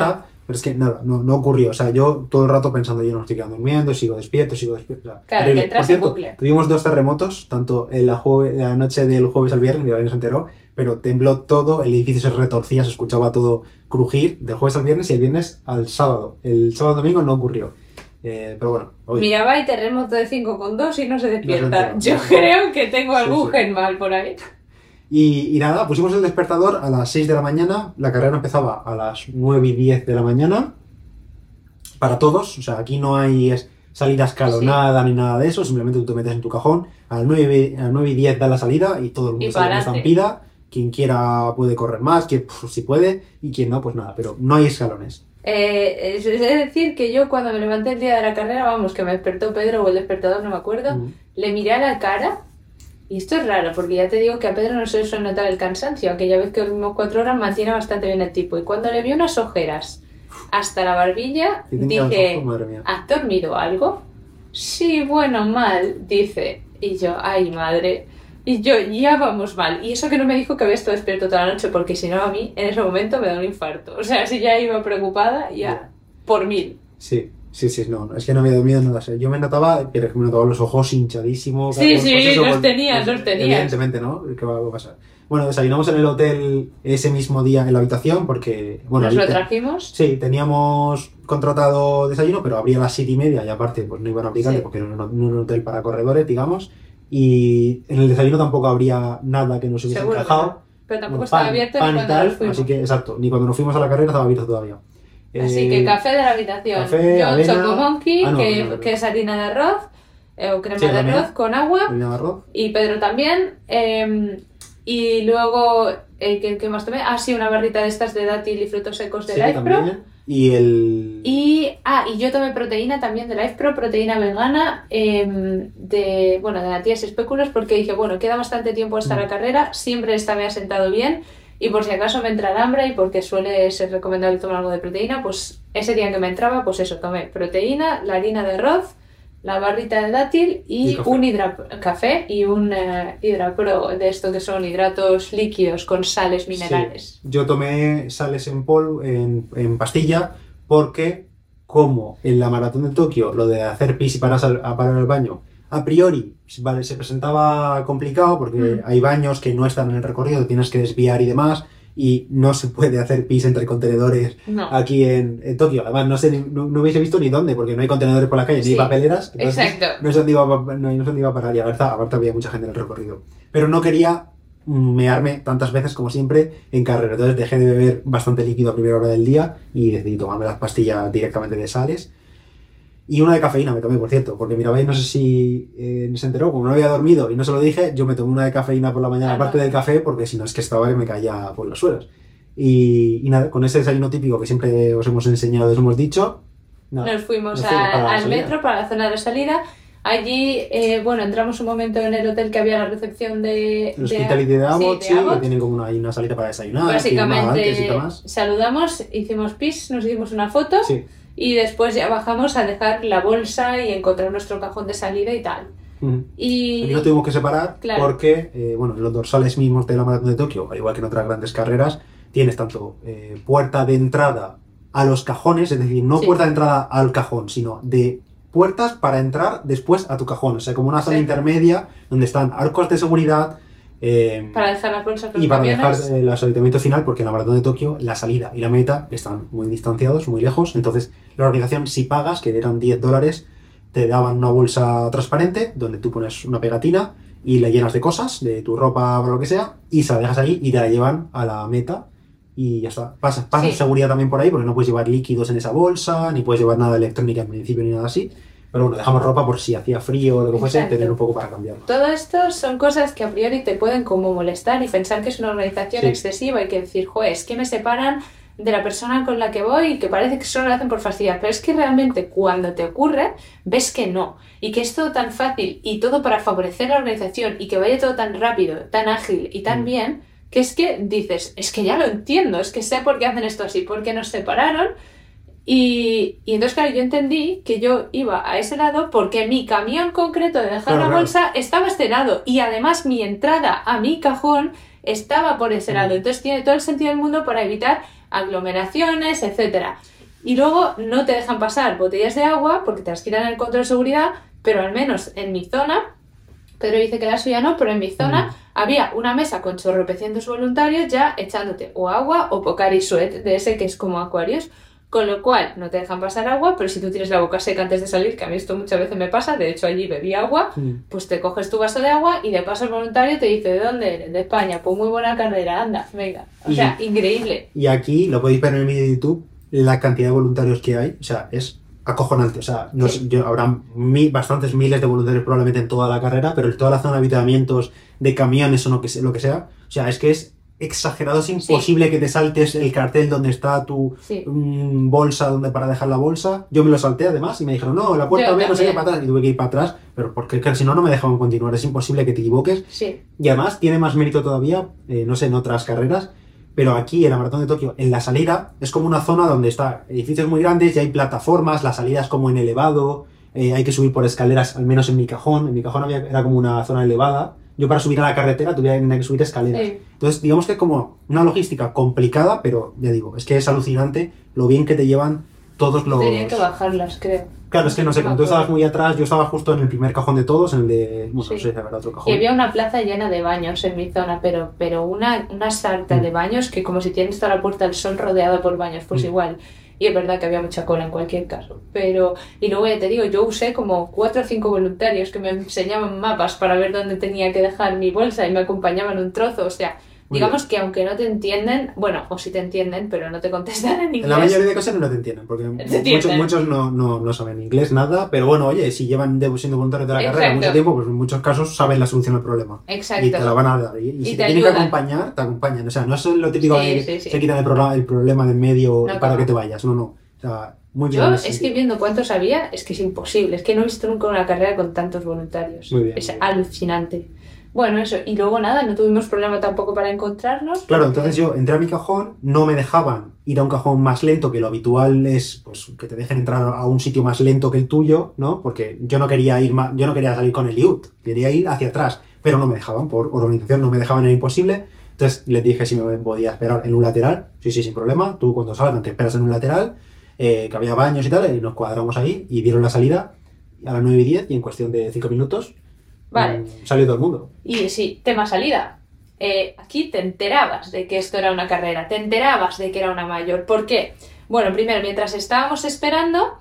Pero es que nada, no ocurrió. O sea, yo todo el rato pensando, yo no estoy quedando durmiendo, sigo despierto. O sea, Claro, terrible. que entras Por cierto, en bucle. tuvimos 2 terremotos, tanto en la noche del jueves al viernes, mi padre no se enteró, pero tembló todo, el edificio se retorcía, se escuchaba todo crujir del jueves al viernes y el viernes al sábado. El sábado domingo no ocurrió. Pero bueno, hoy. Miraba y terremoto de 5,2 y no se despierta. No. Yo creo que tengo algún Sí. gen mal por ahí. Y nada, pusimos el despertador a las 6 de la mañana, la carrera empezaba a las 9:10 de la mañana, para todos, o sea, aquí no hay salida escalonada ni nada de eso, simplemente tú te metes en tu cajón, a las 9:10 da la salida y todo el mundo Y sale en pa'lante. estampida, quien quiera puede correr más, quien si puede, y quien no, pues nada, pero no hay escalones. Es decir, que yo cuando me levanté el día de la carrera, vamos, que me despertó Pedro o el despertador, no me acuerdo, le miré a la cara, y esto es raro, porque ya te digo que a Pedro no se le suele notar el cansancio, aquella vez que dormimos 4 horas mantiene bastante bien el tipo, y cuando le vi unas ojeras hasta la barbilla, Y tenía los dije, ojos, madre mía. ¿has dormido algo? Sí, bueno, mal, dice, y yo, ay madre, y yo, ya vamos mal, y eso que no me dijo que había estado despierto toda la noche, porque si no a mí en ese momento me da un infarto, o sea, si ya iba preocupada, ya, por 1000. Sí, no, es que no había dormido nada. Yo me notaba, pero es que me notaban los ojos hinchadísimos. Sí, claro, sí, los pues, tenías. Evidentemente, ¿no? ¿Qué va a pasar? Bueno, desayunamos en el hotel ese mismo día en la habitación porque, bueno, Nos lo trajimos. sí, teníamos contratado desayuno, pero abría a las 7:30 y aparte pues no iban a aplicarle Sí. porque no era un hotel para corredores, digamos. Y en el desayuno tampoco habría nada que nos hubiese Seguro que encajado. no. Pero tampoco Bueno, estaba pan abierto y ni cuando tal, nos fuimos. así que, exacto, ni cuando nos fuimos a la carrera estaba abierto todavía. Así que café de la habitación. café, Yo avena. Choco Monkey, Ah, no, que, no. que es harina de arroz, o crema Sí, de también. arroz con agua. Harina de arroz. Y Pedro también. Y luego, ¿qué más tomé? Ah, sí, una barrita de estas de dátil y frutos secos de Sí, Life Pro. también. Y el... Y yo tomé proteína también de Life Pro, proteína vegana, de la tía Espéculos, porque dije, bueno, queda bastante tiempo hasta la carrera, siempre esta me ha sentado bien, y por si acaso me entra el hambre y porque suele ser recomendable tomar algo de proteína, pues ese día que me entraba, pues eso, tomé proteína, la harina de arroz, la barrita de dátil y café. un café y un Hidrapro de esto que son hidratos líquidos con sales minerales. Sí. Yo tomé sales en polvo, en pastilla, porque como en la maratón de Tokio lo de hacer pis y parar al baño, a priori vale, se presentaba complicado porque hay baños que no están en el recorrido, tienes que desviar y demás, y no se puede hacer pis entre contenedores No. aquí en Tokio. Además, no hubiese visto ni dónde, porque no hay contenedores por la calle, Sí, ni papeleras. Entonces, exacto. no sé dónde iba a parar, y aparte había mucha gente en el recorrido. Pero no quería mearme tantas veces como siempre en carrera. Entonces dejé de beber bastante líquido a primera hora del día y decidí tomarme las pastillas directamente de sales. Y una de cafeína me tomé, por cierto, porque Mirabai no sé si se enteró, como no había dormido y no se lo dije, yo me tomé una de cafeína por la mañana aparte del café, porque si no es que estaba que me caía por los suelos. Y nada, con ese desayuno típico que siempre os hemos enseñado, os hemos dicho, nada, Nos fuimos para la al salida. metro, para la zona de salida. Allí, entramos un momento en el hotel que había la recepción de... El Hospitality de Abbott, sí, de Abbott. que tienen como una salita para desayunar, Básicamente y demás. saludamos, hicimos pis, nos hicimos una foto Sí. y después ya bajamos a dejar la bolsa y encontrar nuestro cajón de salida y tal. Y Aquí lo tuvimos que separar Claro. porque, en los dorsales mismos de la maratón de Tokio, al igual que en otras grandes carreras, tienes tanto puerta de entrada a los cajones, es decir, no Sí. puerta de entrada al cajón, sino de puertas para entrar después a tu cajón, o sea, como una sala Sí. intermedia donde están arcos de seguridad para dejar las bolsas los y para dejar camiones. el asentamiento final, porque en la maratón de Tokio la salida y la meta están muy distanciados, muy lejos. Entonces, la organización, si pagas, que eran $10, te daban una bolsa transparente donde tú pones una pegatina y la llenas de cosas, de tu ropa o lo que sea, y se la dejas ahí y te la llevan a la meta. Y ya está. Pasas Sí. seguridad también por ahí, porque no puedes llevar líquidos en esa bolsa, ni puedes llevar nada de electrónica en principio, ni nada así. Pero bueno, dejamos ropa por si hacía frío o lo que fuese, Exacto. tener un poco para cambiarlo. Todo esto son cosas que a priori te pueden como molestar y pensar que es una organización Sí. excesiva y que decir, joder, es que me separan de la persona con la que voy y que parece que solo lo hacen por fastidiar. Pero es que realmente cuando te ocurre, ves que no. Y que es todo tan fácil y todo para favorecer la organización y que vaya todo tan rápido, tan ágil y tan bien, que es que dices, es que ya lo entiendo, es que sé por qué hacen esto así, porque nos separaron. Y entonces, claro, yo entendí que yo iba a ese lado porque mi camión concreto de dejar Claro, la claro. bolsa estaba a este lado y además mi entrada a mi cajón estaba por ese lado. Entonces tiene todo el sentido del mundo para evitar aglomeraciones, etcétera. Y luego no te dejan pasar botellas de agua porque te las quitan en el control de seguridad, pero al menos en mi zona, Pedro dice que la suya no, pero en mi zona había una mesa con chorropecientos voluntarios ya echándote o agua o Pocari Sweat, de ese que es como Aquarius, con lo cual no te dejan pasar agua, pero si tú tienes la boca seca antes de salir, que a mí esto muchas veces me pasa, de hecho allí bebí agua, pues te coges tu vaso de agua y de paso el voluntario te dice, ¿de dónde eres? De España, pues muy buena carrera, anda, venga. O sea, increíble. Y aquí, lo podéis ver en el vídeo de YouTube, la cantidad de voluntarios que hay, o sea, es acojonante. O sea, habrá bastantes miles de voluntarios probablemente en toda la carrera, pero en toda la zona de avituallamientos, de camiones o lo que sea, o sea, es que es exagerado, es imposible que te saltes el cartel donde está tu bolsa, donde para dejar la bolsa. Yo me lo salté además y me dijeron, no, la puerta B, no sé qué, para atrás, y tuve que ir para atrás, pero porque si no, no me dejaban continuar, es imposible que te equivoques. Y además tiene más mérito todavía, no sé, en otras carreras, pero aquí en la Maratón de Tokio, en la salida, es como una zona donde está edificios muy grandes y hay plataformas, la salida es como en elevado, hay que subir por escaleras, al menos en mi cajón era como una zona elevada. Yo para subir a la carretera tenía que subir escaleras. Entonces, digamos que es como una logística complicada, pero ya digo, es que es alucinante lo bien que te llevan todos los... Tenían que bajarlas, creo. Claro, es que no sé, cuando tú estabas muy atrás, yo estaba justo en el primer cajón de todos, en el de... Bueno, no sé si habrá otro cajón. Y había una plaza llena de baños en mi zona, pero una sarta de baños que como si tienes toda la Puerta del Sol rodeada por baños, pues igual. Y es verdad que había mucha cola en cualquier caso. Pero, y luego ya te digo, yo usé como 4 o 5 voluntarios que me enseñaban mapas para ver dónde tenía que dejar mi bolsa y me acompañaban un trozo. O sea, digamos que aunque no te entienden, bueno, o sí te entienden, pero no te contestan en inglés. En la mayoría de cosas no te entienden, porque muchos no saben inglés, nada. Pero bueno, oye, si llevan siendo voluntarios de la carrera mucho tiempo, pues en muchos casos saben la solución al problema. Exacto. Y te la van a dar. Y si te tienen que acompañar, te acompañan. O sea, no es lo típico que se quitan el problema de en medio para que te vayas. No. O sea, muy bien. Yo es que viendo cuántos había, es que es imposible. Es que no he visto nunca una carrera con tantos voluntarios. Muy bien, es alucinante. Bueno, eso. Y luego nada, no tuvimos problema tampoco para encontrarnos. Claro, entonces yo entré a mi cajón, no me dejaban ir a un cajón más lento, que lo habitual es pues que te dejen entrar a un sitio más lento que el tuyo, ¿no? Porque yo no quería salir con el IUT, quería ir hacia atrás, pero no me dejaban, por organización no me dejaban, era imposible. Entonces les dije si me podía esperar en un lateral, sí, sin problema, tú cuando salgas te esperas en un lateral, que había baños y tal, y nos cuadramos ahí, y dieron la salida a las 9:10 y en cuestión de 5 minutos salió todo el mundo. Y sí, tema salida. Aquí te enterabas de que esto era una carrera, te enterabas de que era una mayor. ¿Por qué? Bueno, primero, mientras estábamos esperando,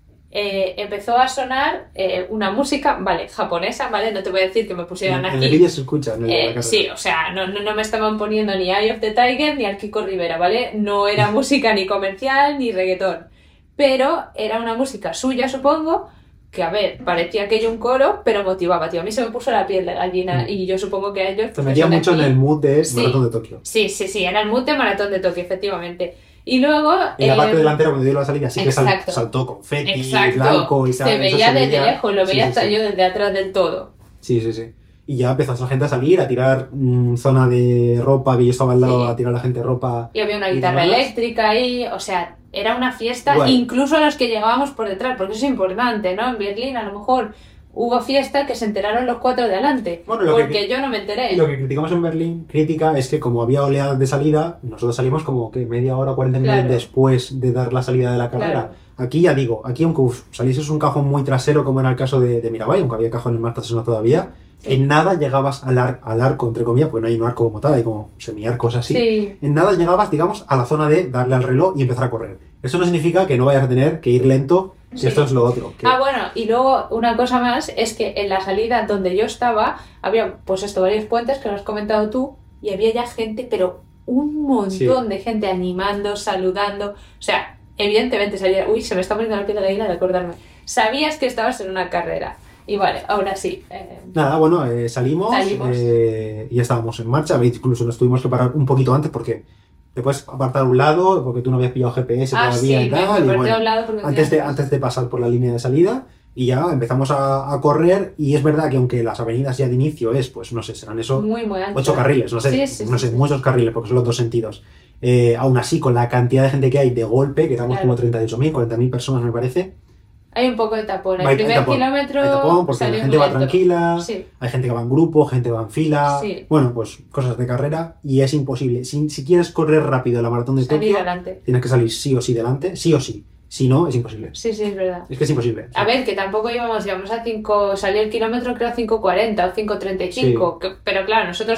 empezó a sonar una música, japonesa, ¿vale? No te voy a decir que me pusieran aquí. En el vídeo se escucha, ¿no? Sí, o sea, no me estaban poniendo ni Eye of the Tiger ni al Kiko Rivera, ¿vale? No era música ni comercial ni reggaetón. Pero era una música suya, supongo, que a ver, parecía aquello un coro, pero motivaba, tío. A mí se me puso la piel de gallina y yo supongo que a ellos... Te metía mucho aquí en el mood de Maratón de Tokio. Sí, era el mood de Maratón de Tokio, efectivamente. Y luego... En la parte delantera, cuando dio la salida, sí que saltó confeti, blanco y tal. Se veía desde lejos, lo veía hasta yo desde atrás del todo. Sí. Y ya empezó la gente a salir, a tirar zona de ropa, que yo estaba al lado, a tirar a la gente ropa. Y había una guitarra eléctrica ahí, o sea... Era una fiesta, incluso a los que llegábamos por detrás, porque eso es importante, ¿no? En Berlín a lo mejor hubo fiesta que se enteraron los 4 de adelante, porque yo no me enteré. Y lo que criticamos en Berlín, es que como había oleadas de salida, nosotros salimos como que media hora, 40 minutos después de dar la salida de la carrera. Claro. Aquí ya digo, aunque salieses un cajón muy trasero, como era el caso de Mirabai, aunque había cajones más traseros todavía, en nada llegabas al arco, entre comillas, porque no hay un arco como tal, hay como semiarcos así. Sí. En nada llegabas, digamos, a la zona de darle al reloj y empezar a correr. Eso no significa que no vayas a tener que ir lento, si esto es lo otro. Bueno, y luego una cosa más es que en la salida donde yo estaba, había pues varios puentes que lo has comentado tú, y había ya gente, pero un montón de gente animando, saludando. O sea, evidentemente salía... Uy, se me está poniendo la piel de gallina de acordarme. Sabías que estabas en una carrera. Y vale, ahora sí. Nada, bueno, salimos. Y ya estábamos en marcha. Incluso nos tuvimos que parar un poquito antes porque te puedes apartar a un lado porque tú no habías pillado GPS todavía y tal. Y bueno, antes de pasar por la línea de salida y ya empezamos a correr. Y es verdad que aunque las avenidas ya de inicio pues no sé, serán eso, muy 8 carriles, no sé, muchos carriles porque son los dos sentidos. Aún así, con la cantidad de gente que hay de golpe, que éramos como 38.000, 40.000 personas me parece. Hay un poco de tapón. El primer kilómetro hay tapón porque la gente va tranquila, hay gente que va en grupo, gente que va en fila. Bueno, pues cosas de carrera y es imposible. Si quieres correr rápido la maratón de Tokio, tienes que salir sí o sí delante, sí o sí. Si no, es imposible. Sí, es verdad. Es que es imposible. A ver, que tampoco íbamos a 5, salió el kilómetro creo a 5:40 o 5:35, pero claro, nosotros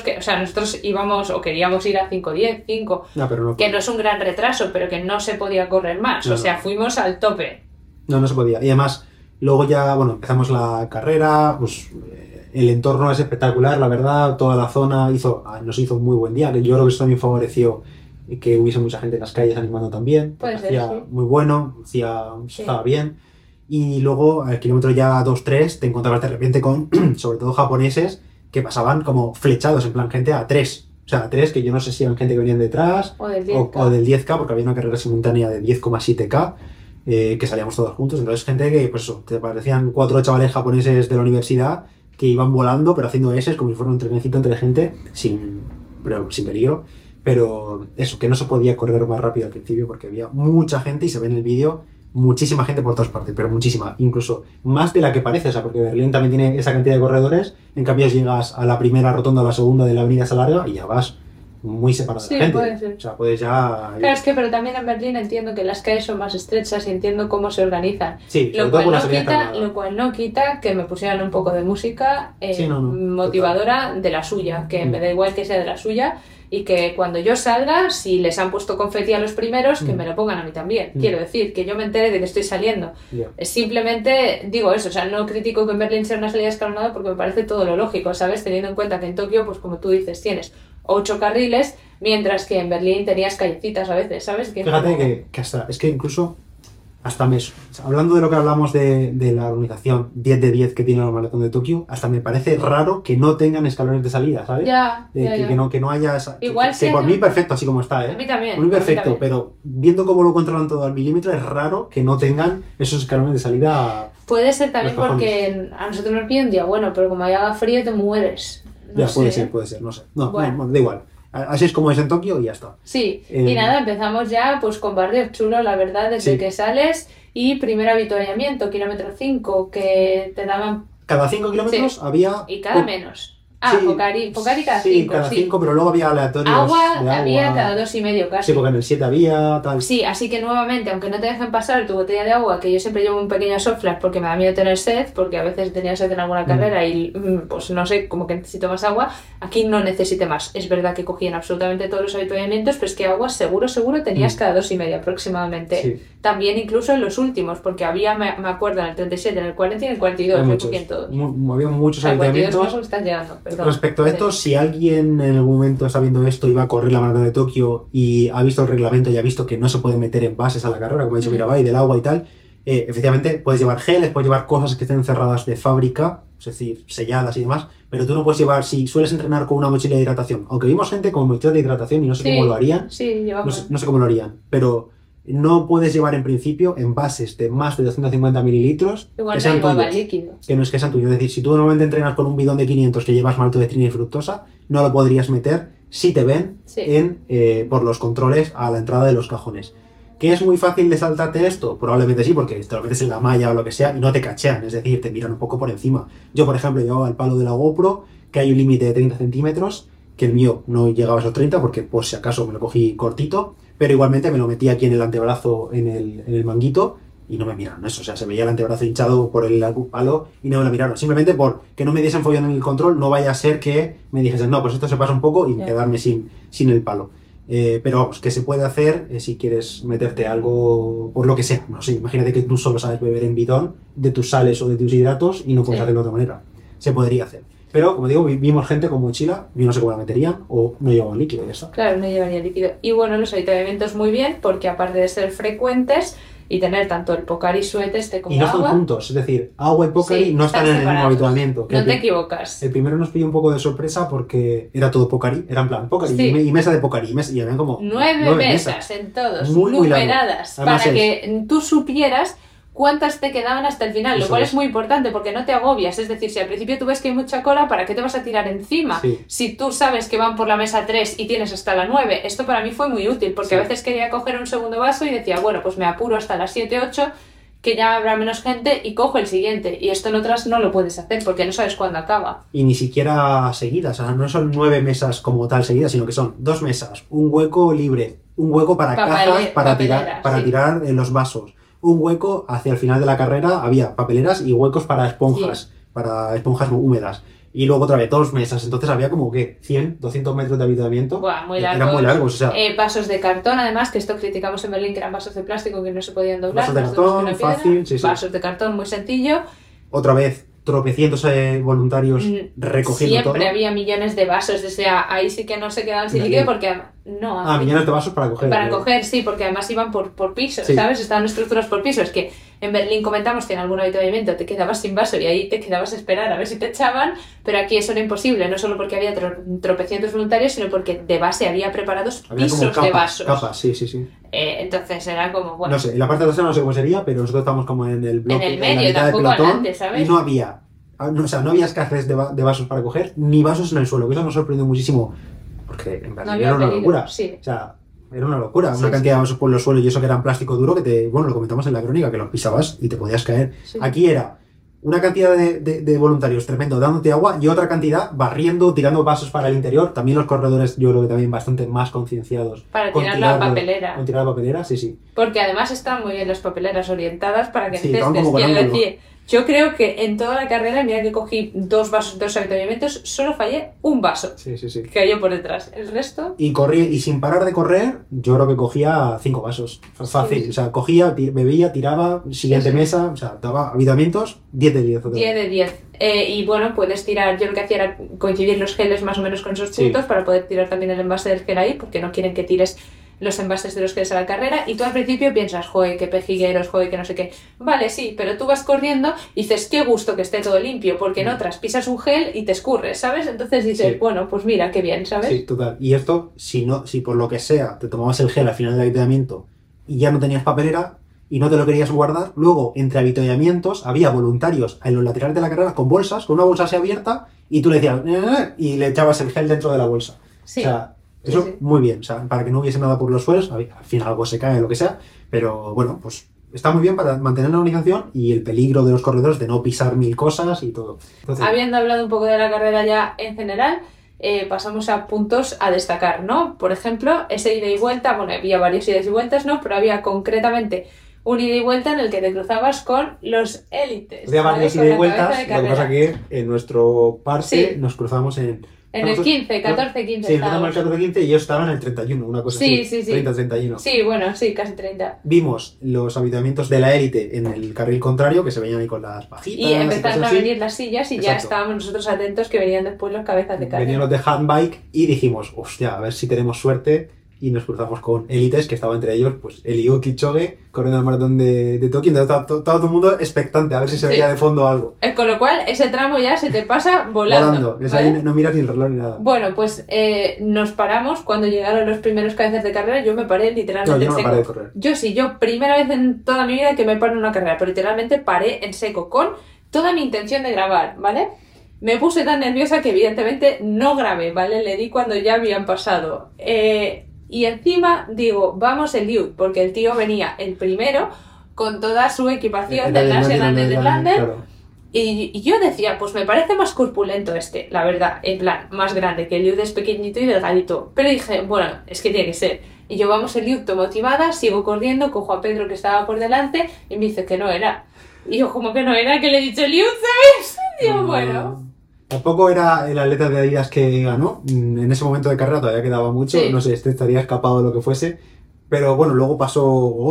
íbamos o queríamos ir a 5:10, 5, No, pero no. que no es un gran retraso, pero que no se podía correr más, No, o sea, no. fuimos al tope. No se podía. Y además, luego ya, bueno, empezamos la carrera, pues el entorno es espectacular, la verdad, toda la zona nos hizo un muy buen día, que yo creo que eso también favoreció que hubiese mucha gente en las calles animando también. Puede ser, Hacía sí. muy bueno, estaba bien. Y luego, al kilómetro ya 2-3, te encontrabas de repente con, sobre todo japoneses, que pasaban como flechados, en plan gente a 3. O sea, a 3, que yo no sé si eran gente que venían detrás O del 10K. o del 10K, porque había una carrera simultánea de 10,7K. Que salíamos todos juntos, entonces gente que, pues eso, te parecían 4 chavales japoneses de la universidad que iban volando, pero haciendo S como si fuera un trenecito entre gente, sin peligro, pero eso, que no se podía correr más rápido al principio porque había mucha gente y se ve en el vídeo muchísima gente por todas partes, pero muchísima, incluso más de la que parece, o sea, porque Berlín también tiene esa cantidad de corredores, en cambio llegas a la primera rotonda o a la segunda de la avenida esa larga y ya vas muy separado de la gente. Puede ser. O sea, puedes ya... Claro, es que pero también en Berlín entiendo que las calles son más estrechas y entiendo cómo se organizan. Sí, Lo sobre todo cual, por la no salida quita, calmada. lo cual no quita que me pusieran un poco de música Sí, no, motivadora de la suya, que me da igual que sea de la suya y que cuando yo salga, si les han puesto confeti a los primeros, que me lo pongan a mí también. Quiero decir, que yo me entere de que estoy saliendo. Yeah. Simplemente digo eso, o sea, no critico que en Berlín sea una salida escalonada porque me parece todo lo lógico, ¿sabes? Teniendo en cuenta que en Tokio, pues como tú dices, tienes 8 carriles, mientras que en Berlín tenías callecitas a veces, ¿sabes? Que Fíjate que hasta, es que incluso hasta me, hablando de lo que hablamos de la organización 10 de 10 que tiene el maratón de Tokio, hasta me parece raro que no tengan escalones de salida, ¿sabes? Ya. Que no haya esa, Igual que por mí perfecto así como está, ¿eh? A mí también. Por mí perfecto, pero viendo cómo lo controlan todo al milímetro es raro que no tengan esos escalones de salida. Puede ser también los cojones. porque a nosotros nos piden un día bueno, pero como haga frío te mueres. No Ya, sé. puede ser, no sé. No, Bueno. no, da igual. Así es como es en Tokio y ya está. Sí, y nada, empezamos ya pues con barrios chulos, la verdad, desde Sí. que sales y primer avituallamiento, kilómetro 5, que te daban... Cada 5 kilómetros había... Y cada menos. Ah, Sí, Pocari cada 5. Sí, cada 5, pero luego había aleatorios Agua de agua. había cada 2,5 casi. Sí, porque en el 7 había tal. Sí, así que nuevamente, aunque no te dejen pasar tu botella de agua, que yo siempre llevo un pequeño soft flask porque me da miedo tener sed, porque a veces tenía sed en alguna carrera y pues no sé, como que necesito más agua, aquí no necesite más. Es verdad que cogían absolutamente todos los avituallamientos, pero es que agua seguro tenías cada 2,5 aproximadamente. Sí. También incluso en los últimos, porque había, me acuerdo, en el 37, en el 40 y en el 42, Había me muchos, cogían todos. había muchos Al 42 no avituallamientos. porque estás llegando, perdón. Respecto a esto, si alguien en algún momento está viendo esto y va a correr la maratón de Tokio y ha visto el reglamento y ha visto que no se puede meter envases a la carrera, como ha dicho Mirabai, del agua y tal, efectivamente puedes llevar geles, puedes llevar cosas que estén cerradas de fábrica, es decir, selladas y demás, pero tú no puedes llevar, si sueles entrenar con una mochila de hidratación, aunque vimos gente con mochila de hidratación y no sé Sí, cómo lo harían, sí, llevamos. no sé cómo lo harían, pero no puedes llevar en principio envases de más de 250 mililitros Igual que sean no llevaba tuyos. líquido. Que no es que sean tuyos. Es decir, si tú normalmente entrenas con un bidón de 500 que llevas maltodextrina y fructosa, no lo podrías meter si te ven Sí. por los controles a la entrada de los cajones. ¿Que es muy fácil de saltarte esto? Probablemente sí, porque te lo metes en la malla o lo que sea y no te cachean, es decir, te miran un poco por encima. Yo, por ejemplo, llevaba el palo de la GoPro, que hay un límite de 30 centímetros, que el mío no llegaba a esos 30 porque por si acaso me lo cogí cortito, pero igualmente me lo metí aquí en el antebrazo, en el manguito, y no me miraron eso. O sea, se veía el antebrazo hinchado por el palo y no me lo miraron. Simplemente por que no me diesen follón en el control, no vaya a ser que me dijesen, no, pues esto se pasa un poco y quedarme sin el palo. Pero vamos, que se puede hacer si quieres meterte algo por lo que sea. No sé, imagínate que tú solo sabes beber en bidón de tus sales o de tus hidratos y no puedes hacerlo de otra manera. Se podría hacer. Pero, como digo, vimos gente con mochila, yo no sé cómo la meterían, o no llevaban líquido, ya está. Claro, no llevaría líquido. Y bueno, los avituallamientos muy bien, porque aparte de ser frecuentes y tener tanto el Pocari Sweat como Y no están agua, juntos, es decir, agua y Pocari sí, no están en el mismo separados. habituamiento. No te equivocas. El primero nos pilló un poco de sorpresa porque era todo Pocari, era en plan Pocari Sí. y mesa de Pocari, y habían como 9 mesas en todos, Muy largo. numeradas, Además para que tú supieras cuántas te quedaban hasta el final, lo Eso cual es. es muy importante porque no te agobias. Es decir, si al principio tú ves que hay mucha cola, ¿para qué te vas a tirar encima? Sí. Si tú sabes que van por la mesa 3 y tienes hasta la 9, esto para mí fue muy útil porque Sí. a veces quería coger un segundo vaso y decía, bueno, pues me apuro hasta las 7, 8, que ya habrá menos gente y cojo el siguiente. Y esto en otras no lo puedes hacer porque no sabes cuándo acaba. Y ni siquiera seguidas, o sea, no son 9 mesas como tal seguidas, sino que son 2 mesas, un hueco libre, un hueco para cajas para papelera, tirar sí. los vasos, un hueco hacia el final de la carrera, había papeleras y huecos para esponjas húmedas. Y luego otra vez 2 mesas, entonces había como que 100, 200 metros de avituallamiento. Buah, muy largos. Eran muy largos, o sea. Vasos de cartón, además, que esto criticamos en Berlín, que eran vasos de plástico que no se podían doblar. Vasos de cartón, fácil, sí. Vasos de cartón, muy sencillo. Otra vez, tropecientos voluntarios recogiendo todo. Siempre había millones de vasos, o sea, ahí sí que no se quedaban sin líquido porque... No, millones de vasos para coger. Para coger, sí, porque además iban por pisos, sí. ¿sabes? Estaban estructurados por pisos. Es que en Berlín comentamos que en algún avituallamiento te quedabas sin vaso y ahí te quedabas a esperar a ver si te echaban, pero aquí eso era imposible, no solo porque había tropecientos voluntarios, sino porque de base había preparados pisos de vasos. Capas, sí. Entonces era como, bueno... No sé, en la parte trasera no sé cómo sería, pero nosotros estábamos como en el bloque, en el medio, en la mitad tampoco del pelotón, adelante, ¿sabes? Y no había... O sea, no había escasez de vasos para coger, ni vasos en el suelo, que eso nos sorprendió muchísimo, porque en Berlín era una locura. Sí. O sea, era una locura, una cantidad de vasos por los suelos y eso que eran plástico duro, lo comentamos en la crónica, que los pisabas y te podías caer. Sí. Aquí era una cantidad de voluntarios tremendo dándote agua y otra cantidad barriendo, tirando vasos para el interior. También los corredores, yo creo que también bastante más concienciados. Para tirar la papelera. Con tirar la papelera, sí. Porque además están muy bien las papeleras orientadas para que testes. Quiero decir, yo creo que en toda la carrera, mira que cogí 2 vasos, 2 avituallamientos, solo fallé un vaso. Sí. Que cayó por detrás. El resto... Y sin parar de correr, yo creo que cogía 5 vasos. Fácil. Sí. O sea, cogía, bebía, tiraba, siguiente mesa, o sea, daba avituallamientos, 10 de 10. 10 de 10. Y bueno, puedes tirar, yo lo que hacía era coincidir los geles más o menos con esos puntos para poder tirar también el envase del gel ahí, porque no quieren que tires los envases de los geles a la carrera, y tú al principio piensas, joder, qué pejigueros, joder, que no sé qué. Vale, sí, pero tú vas corriendo y dices, qué gusto que esté todo limpio, porque en otras pisas un gel y te escurres, ¿sabes? Entonces dices, bueno, pues mira, qué bien, ¿sabes? Sí, total. Y esto, si por lo que sea te tomabas el gel al final del avituallamiento y ya no tenías papelera y no te lo querías guardar, luego entre avituallamientos había voluntarios en los laterales de la carrera con bolsas, con una bolsa así abierta, y tú le decías, y le echabas el gel dentro de la bolsa. Sí. O sea, eso muy bien, o sea, para que no hubiese nada por los suelos, al final algo se cae, lo que sea, pero bueno, pues está muy bien para mantener la organización y el peligro de los corredores de no pisar 1000 cosas y todo. Entonces, habiendo hablado un poco de la carrera ya en general, pasamos a puntos a destacar, ¿no? Por ejemplo, ese ida y vuelta, bueno, había varias idas y vueltas, ¿no? Pero había concretamente un ida y vuelta en el que te cruzabas con los élites. Había varias idas y vueltas, lo que pasa que en nuestro parse nos cruzamos en el 15, 14, 15. Sí, empezamos el 14, 15 y ellos estaban en el 31, una cosa así. Sí. 30, 31. Sí, bueno, sí, casi 30. Vimos los avituallamientos de la élite en el carril contrario, que se veían ahí con las pajitas. Y empezaron a venir las sillas y ya estábamos nosotros atentos que venían después los cabezas de carga. Venían los de handbike y dijimos, hostia, a ver si tenemos suerte. Y nos cruzamos con élites, que estaba entre ellos, pues Eliud Kipchoge, corriendo el maratón de Tokio. Entonces estaba todo el mundo expectante, a ver si se veía de fondo algo. Con lo cual, ese tramo ya se te pasa volando. ¿Vale? Ahí no miras ni el reloj ni nada. Bueno, pues nos paramos cuando llegaron los primeros cabezas de carrera. Yo me paré literalmente en seco. No, yo no paré de correr. Yo sí, primera vez en toda mi vida que me paro en una carrera, pero literalmente paré en seco con toda mi intención de grabar, ¿vale? Me puse tan nerviosa que evidentemente no grabé, ¿vale? Le di cuando ya habían pasado. Y encima digo, vamos Eliud, porque el tío venía el primero con toda su equipación del National Nederlander. Claro. Y yo decía, pues me parece más corpulento la verdad, en plan, más grande, que Eliud es pequeñito y delgadito. Pero dije, bueno, es que tiene que ser. Y yo, vamos Eliud, motivada, sigo corriendo, cojo a Pedro que estaba por delante y me dice que no era. Y yo, como que no era, que le he dicho Eliud, ¿sabes? Y yo, bueno... Tampoco era el atleta de Adidas que ganó, en ese momento de carrera todavía quedaba mucho, no sé, estaría escapado de lo que fuese, pero bueno, luego pasó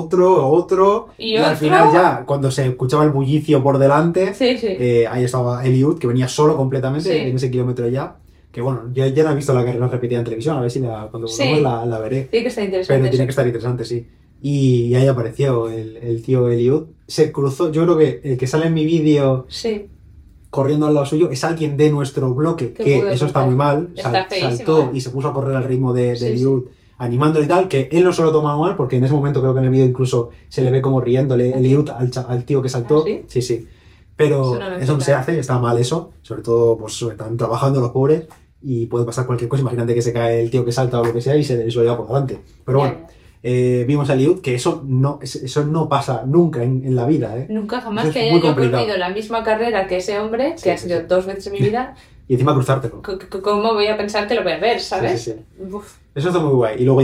otro, y al final ya, cuando se escuchaba el bullicio por delante, ahí estaba Eliud, que venía solo completamente en ese kilómetro ya, que bueno, yo ya no he visto la carrera repetida en televisión, a ver si cuando volvamos la veré. Tiene que estar interesante. Pero tiene que estar interesante, sí. Y ahí apareció el tío Eliud, se cruzó, yo creo que el que sale en mi vídeo... corriendo al lado suyo, es alguien de nuestro bloque, que eso está muy mal, saltó y se puso a correr al ritmo de Eliud, animándole y tal, que él no se lo toma mal, porque en ese momento creo que en el vídeo incluso se le ve como riéndole Eliud al tío que saltó. Sí. Pero eso no se hace, está mal eso, sobre todo pues están trabajando los pobres y puede pasar cualquier cosa, imagínate que se cae el tío que salta o lo que sea y se lo lleva por delante. Pero bueno. Vimos a Eliud, que eso no pasa nunca en la vida, ¿eh? Nunca jamás que haya yo corrido la misma carrera que ese hombre, que ha sido 2 veces en mi vida. Y encima cruzártelo. ¿Cómo voy a pensar que lo voy a ver, sabes? Sí. Eso está muy guay. Y luego ya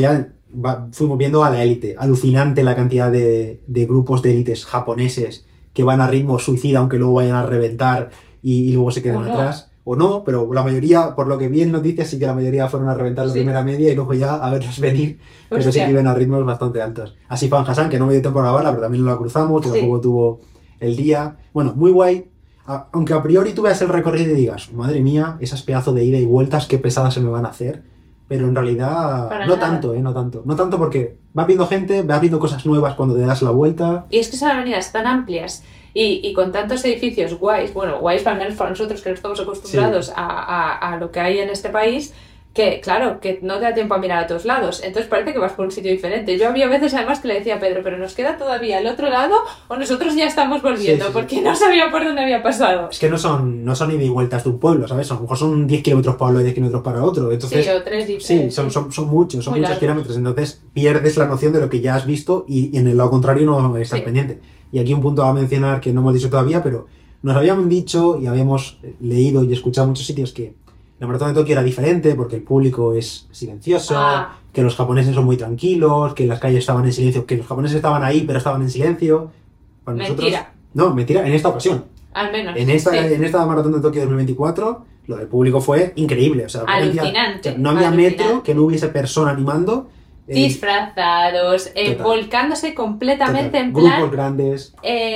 fuimos viendo a la élite. Alucinante la cantidad de grupos de élites japoneses que van a ritmo suicida aunque luego vayan a reventar y luego se queden atrás. O no, pero la mayoría, por lo que vi en noticias, sí que la mayoría fueron a reventar la primera media y luego ya a verlos venir, pero sí que iban a ritmos bastante altos. Así Fan Hassan, que no me dio tiempo a grabarla, pero también la cruzamos, que tampoco tuvo el día. Bueno, muy guay. Aunque a priori tú veas el recorrido y digas, madre mía, esas pedazos de ida y vueltas, qué pesadas se me van a hacer. Pero en realidad no tanto, no tanto. No tanto porque vas viendo gente, vas viendo cosas nuevas cuando te das la vuelta. Y es que son avenidas tan amplias y con tantos edificios guays, bueno, guays para nosotros que no estamos acostumbrados a lo que hay en este país, que claro, que no te da tiempo a mirar a todos lados, entonces parece que vas por un sitio diferente. Yo había veces además que le decía a Pedro, pero nos queda todavía el otro lado o nosotros ya estamos volviendo, porque no sabía por dónde había pasado. Es que no son ida y vueltas de un pueblo, ¿sabes? A lo mejor son 10 kilómetros para un lado y 10 kilómetros para otro. Entonces, o 3 diferentes. Sí, son muchos kilómetros, entonces pierdes la noción de lo que ya has visto y en el lado contrario no estás pendiente. Y aquí un punto a mencionar que no hemos dicho todavía, pero nos habían dicho y habíamos leído y escuchado en muchos sitios que la maratón de Tokio era diferente porque el público es silencioso, que los japoneses son muy tranquilos, que las calles estaban en silencio, que los japoneses estaban ahí pero estaban en silencio. Para mentira. No, mentira, en esta ocasión. Al menos. En esta maratón de Tokio 2024, lo del público fue increíble. O sea, alucinante. No había metro que no hubiese persona animando. Disfrazados, volcándose completamente en plan... Grupos grandes.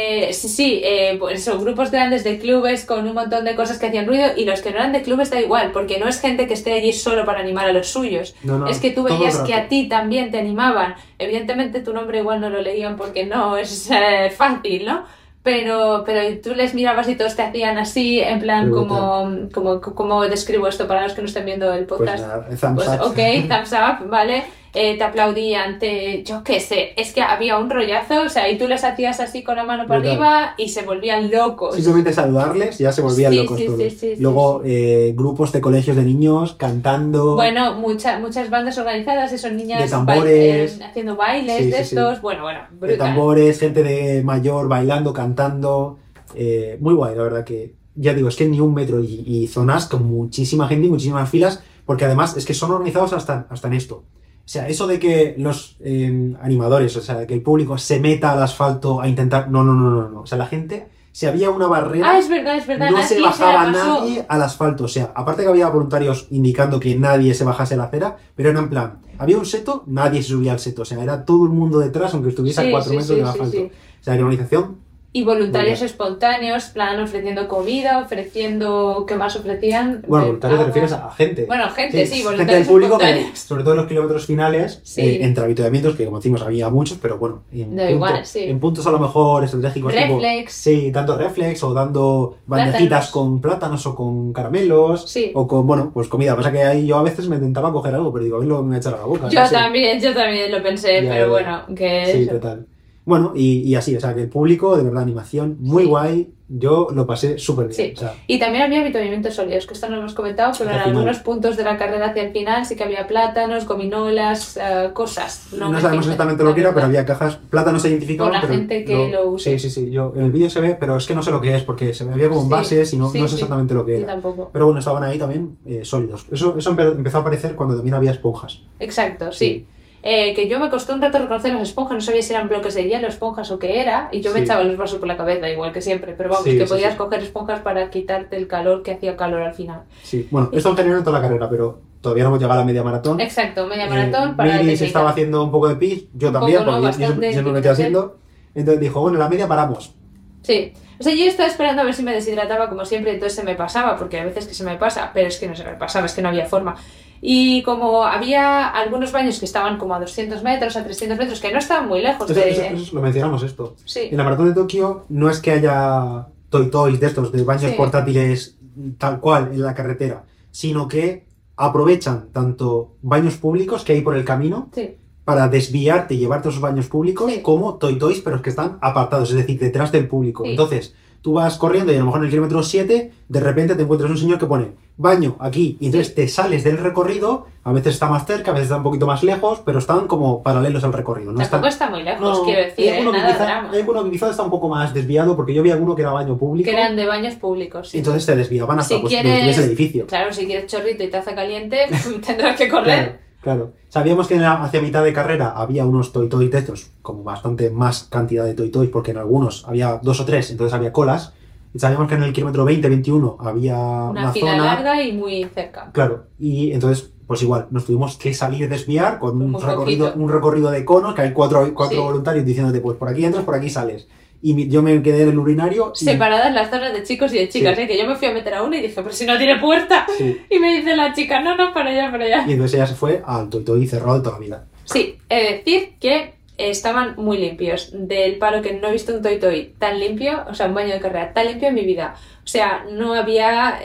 Pues son grupos grandes de clubes con un montón de cosas que hacían ruido y los que no eran de clubes da igual, porque no es gente que esté allí solo para animar a los suyos. No, es que tú veías que a ti también te animaban. Evidentemente tu nombre igual no lo leían porque no es fácil, ¿no? Pero tú les mirabas y todos te hacían así, en plan, como describo esto para los que no estén viendo el podcast. Pues, thumbs up. Ok, thumbs up, ¿vale? Te aplaudían, yo qué sé, es que había un rollazo, o sea, y tú les hacías así con la mano para arriba y se volvían locos. Simplemente saludarles, ya se volvían locos todos. Luego, grupos de colegios de niños cantando. Bueno, muchas bandas organizadas, esos niñas de tambores, haciendo bailes de estos, bueno, brutal. De tambores, gente de mayor bailando, cantando, muy guay, la verdad que, ya digo, es que ni un metro y zonas con muchísima gente y muchísimas filas, porque además es que son organizados hasta en esto. O sea, eso de que los animadores, o sea, que el público se meta al asfalto a intentar... No. O sea, la gente, si había una barrera... es verdad. No se bajaba nadie al asfalto. O sea, aparte que había voluntarios indicando que nadie se bajase a la acera, pero era en plan, había un seto, nadie se subía al seto. O sea, era todo el mundo detrás, aunque estuviese a 4 metros del asfalto. O sea, que la organización... Y voluntarios espontáneos, plan ofreciendo comida, ofreciendo... ¿Qué más ofrecían? Bueno, voluntarios te refieres a gente. Bueno, gente, sí, voluntarios gente del público, espontáneos. Que, sobre todo en los kilómetros finales, entre avituallamientos, que como decimos había muchos, pero bueno, en puntos a lo mejor estratégicos. Reflex. Tipo, dando reflex o dando bandejitas con plátanos o con caramelos. O con, bueno, pues comida. Pasa que ahí yo a veces me intentaba coger algo, pero digo, a ver lo que me voy a echar a la boca. Yo también lo pensé, pero bueno, que... Sí, total. Bueno, y así, o sea, que el público, de verdad, animación, muy guay, yo lo pasé súper bien. Sí. O sea, y también había avituallamientos sólidos, que esto no lo hemos comentado, pero en algunos puntos de la carrera hacia el final sí que había plátanos, gominolas, cosas. No sabemos exactamente lo que era, pero había cajas, plátanos se identificaban. Con la gente que lo usa. Sí, yo, en el vídeo se ve, pero es que no sé lo que es, porque se me veía como bases y no sé exactamente lo que era. Tampoco. Pero bueno, estaban ahí también sólidos. Eso empezó a aparecer cuando también había esponjas. Exacto, sí. Que yo me costó un rato reconocer las esponjas, no sabía si eran bloques de hielo, esponjas o qué era, y yo me echaba los vasos por la cabeza, igual que siempre, pero vamos, que podías coger esponjas para quitarte el calor, que hacía calor al final. Sí, bueno, esto en general en toda la carrera, pero todavía no hemos llegado a la media maratón. Exacto, media maratón para Miri se estaba haciendo un poco de pis, yo también, porque yo me metí haciendo, entonces dijo, bueno, la media paramos. Sí. O sea, yo estaba esperando a ver si me deshidrataba como siempre, entonces se me pasaba, porque a veces que se me pasa, pero es que no se me pasaba, es que no había forma. Y como había algunos baños que estaban como a 200 metros, a 300 metros, que no estaban muy lejos eso lo mencionamos esto. Sí. En la maratón de Tokio no es que haya toys de estos, de baños portátiles tal cual en la carretera, sino que aprovechan tanto baños públicos que hay por el camino para desviarte y llevarte a esos baños públicos como toys, pero que están apartados, es decir, detrás del público. Entonces, tú vas corriendo y a lo mejor en el kilómetro 7 de repente te encuentras un señor que pone baño aquí y entonces te sales del recorrido, a veces está más cerca, a veces está un poquito más lejos, pero están como paralelos al recorrido. No Tampoco está muy lejos, quiero decir, hay alguno que quizás está un poco más desviado porque yo vi alguno que era baño público. Que eran de baños públicos, sí. Entonces te desviaban hasta donde estuviese el edificio. Claro, si quieres chorrito y taza caliente, tendrás que correr. Claro. Sabíamos que hacia mitad de carrera había unos toy de estos, como bastante más cantidad de toy porque en algunos había 2 o 3, entonces había colas. Y sabíamos que en el kilómetro 20-21 había Una una fila zona... larga y muy cerca. Claro, y entonces, pues igual, nos tuvimos que salir desviar con Muy un recorrido de conos, que hay cuatro Sí. voluntarios diciéndote, pues por aquí entras, por aquí sales. Y yo me quedé en el urinario y... Separadas las zonas de chicos y de chicas, Sí. Que yo me fui a meter a una y dije, pero si no tiene puerta. Sí. Y me dice la chica, no, para allá, para allá. Y entonces ella se fue al toy cerrado de toda la vida. Sí, he de decir que estaban muy limpios. Del palo que no he visto un toy tan limpio, o sea, un baño de carrera tan limpio en mi vida. O sea, no había,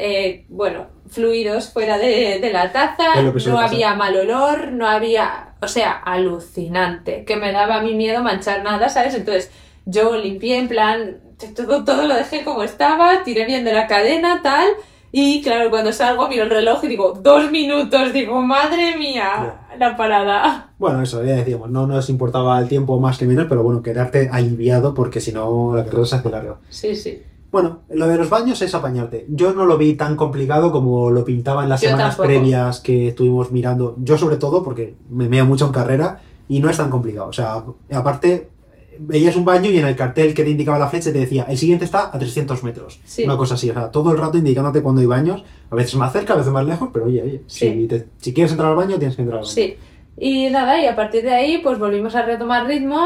fluidos fuera de la taza, Es lo que suele no pasar. había mal olor, no había... O sea, alucinante. Que me daba a mí miedo manchar nada, ¿sabes? Entonces, yo limpié en plan... Todo lo dejé como estaba, tiré bien de la cadena, tal... Y claro, cuando salgo miro el reloj y digo, 2 minutos, digo, madre mía, la parada. Bueno, eso, ya decíamos, no nos importaba el tiempo más que menos, pero bueno, quedarte aliviado porque si no la carrera se hace larga. Sí, sí. Bueno, lo de los baños es apañarte. Yo no lo vi tan complicado como lo pintaba en las Yo semanas tampoco. previas que estuvimos mirando. Yo sobre todo porque me meo mucho en carrera y no es tan complicado. O sea, aparte, veías un baño y en el cartel que te indicaba la flecha te decía, el siguiente está a 300 metros. Sí. Una cosa así, o sea, todo el rato indicándote cuando hay baños, a veces más cerca, a veces más lejos, pero oye, Sí. si quieres entrar al baño, tienes que entrar al baño. Sí. Y nada, y a partir de ahí pues volvimos a retomar ritmo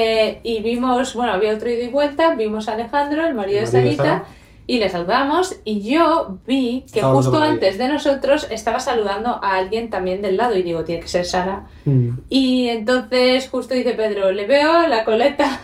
y vimos, bueno, había otro ida y vuelta, vimos a Alejandro, el marido de El marido de Sarita, Sara. y le saludamos y yo vi que Estaba justo hablando con antes de nosotros estaba saludando a alguien también del lado y digo, tiene que ser Sara. Mm. Y entonces justo dice Pedro, le veo la coleta.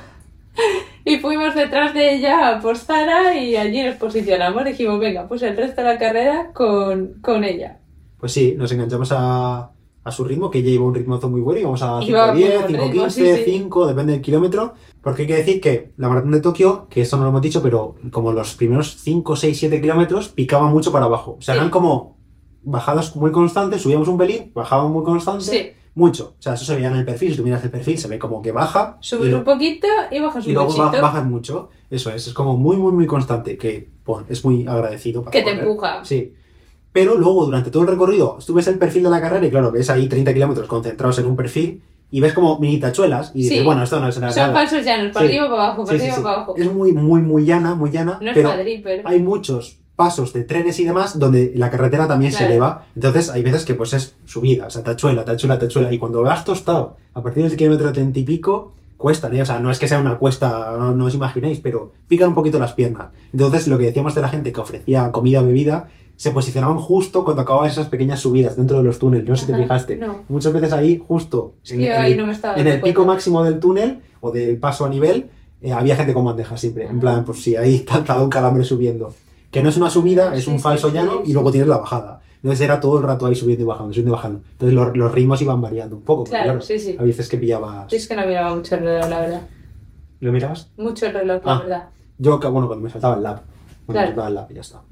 Y fuimos detrás de ella por Sara y allí nos posicionamos. Dijimos, venga, pues el resto de la carrera con ella. Pues sí, nos enganchamos a su ritmo, que ella iba a un ritmazo muy bueno, íbamos a Iba 5.10, muy buen ritmo, 5.15, sí, sí. 5, depende del kilómetro. Porque hay que decir que la maratón de Tokio, que esto no lo hemos dicho, pero como los primeros 5, 6, 7 kilómetros picaba mucho para abajo. O sea, Sí. eran como bajadas muy constantes, subíamos un pelín, bajaban muy constante, Sí. mucho. O sea, eso se veía en el perfil, si tú miras el perfil, se ve como que baja. Subes y un poquito y bajas y un luego poquito. bajas mucho. Eso es como muy, muy, muy constante, que bueno, es muy agradecido para Que te correr. empuja. Sí. Pero luego, durante todo el recorrido, tú ves el perfil de la carrera y claro, ves ahí 30 kilómetros concentrados en un perfil y ves como mini tachuelas y dices, Sí. bueno, esto no es nada. Son falsos llanos, para Sí. arriba para abajo, para Sí, sí, arriba sí. para abajo. Es muy, muy, muy llana, No es pero Madrid, pero... hay muchos pasos de trenes y demás donde la carretera también se Claro. eleva. Entonces hay veces que pues es subida, o sea, tachuela. Y cuando vas tostado, a partir del kilómetro 30 y pico, cuesta, ¿eh? O sea, no es que sea una cuesta, no os imaginéis, pero pican un poquito las piernas. Entonces lo que decíamos de la gente que ofrecía comida, bebida, se posicionaban justo cuando acababan esas pequeñas subidas dentro de los túneles, no sé si te Ajá, fijaste. no. Muchas veces ahí, justo Sí, ahí no me estaba en dando el pico cuenta. máximo del túnel o del paso a nivel, había gente con bandeja siempre. En Ajá. plan, pues sí, ahí está un calambre subiendo. Que no es una subida, es Sí, un sí, falso sí, llano sí. y luego tienes la bajada. Entonces era todo el rato ahí subiendo y bajando, subiendo y bajando. Entonces los ritmos iban variando un poco. porque, Claro, sí, sí. A veces que pillabas... Sí, es que no miraba mucho el reloj, la verdad. ¿Lo mirabas? Mucho el reloj, la Ah. verdad. Yo, bueno, cuando me saltaba el lap. Cuando Claro. me saltaba el lap y ya está.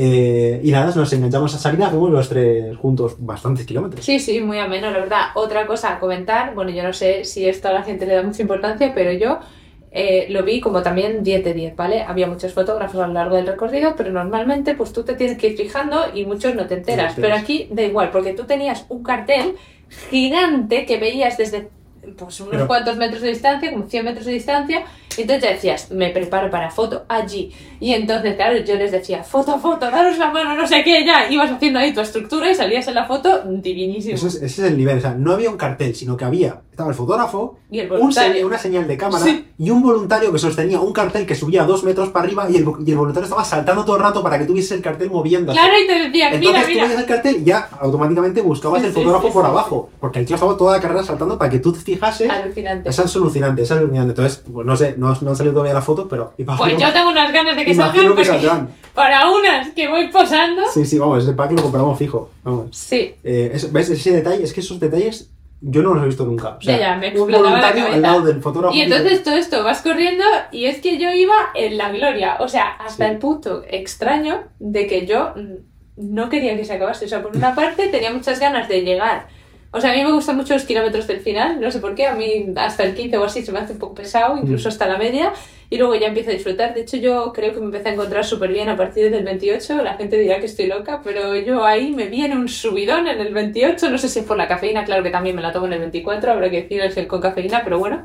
Y nada, nos enganchamos a Sarina, fuimos los tres juntos bastantes kilómetros. Sí, sí, muy ameno, la verdad. Otra cosa a comentar, bueno, yo no sé si esto a la gente le da mucha importancia, pero yo lo vi como también 10 de 10, ¿vale? Había muchos fotógrafos a lo largo del recorrido, pero normalmente pues tú te tienes que ir fijando y muchos no te enteras. No te Pero enteras. aquí da igual, porque tú tenías un cartel gigante que veías desde pues unos Pero- cuantos metros de distancia, como 100 metros de distancia, y entonces ya decías, me preparo para foto allí. Y entonces, claro, yo les decía, foto, daros la mano, no sé qué, ya. Ibas haciendo ahí tu estructura y salías en la foto divinísimo. Ese es el nivel, o sea, no había un cartel, sino que estaba el fotógrafo, Y el voluntario. una señal de cámara Sí. y un voluntario que sostenía un cartel que subía 2 metros para arriba y el voluntario estaba saltando todo el rato para que tuviese el cartel moviéndose. Claro, y te decían, Entonces mira, tú mira. veías el cartel y ya automáticamente buscabas Sí, el sí, fotógrafo sí, por sí, abajo, porque el tío estaba toda la carrera saltando para que tú te fijases. Alucinante. Esa es alucinante, esa es alucinante. Entonces, pues no sé, no han salido todavía la foto, pero Pues yo tengo unas ganas de que imagino salgan que porque saldrán. para unas que voy posando. Sí, sí, vamos, ese pack lo compramos fijo. Vamos. Sí, ¿Ves ese detalle? Es que esos detalles yo no los he visto nunca. O sea, Ya, me un explotaba la voluntario cabeza. al lado del fotógrafo. y entonces todo esto vas corriendo y es que yo iba en la gloria, o sea, hasta Sí. el punto extraño de que yo no quería que se acabase. O sea, por una parte tenía muchas ganas de llegar O sea, a mí me gustan mucho los kilómetros del final, no sé por qué, a mí hasta el 15 o así se me hace un poco pesado, incluso hasta la media, y luego ya empiezo a disfrutar. De hecho, yo creo que me empecé a encontrar súper bien a partir del 28, la gente dirá que estoy loca, pero yo ahí me viene un subidón en el 28, no sé si es por la cafeína, claro que también me la tomo en el 24, habrá que decir el gel con cafeína, pero bueno.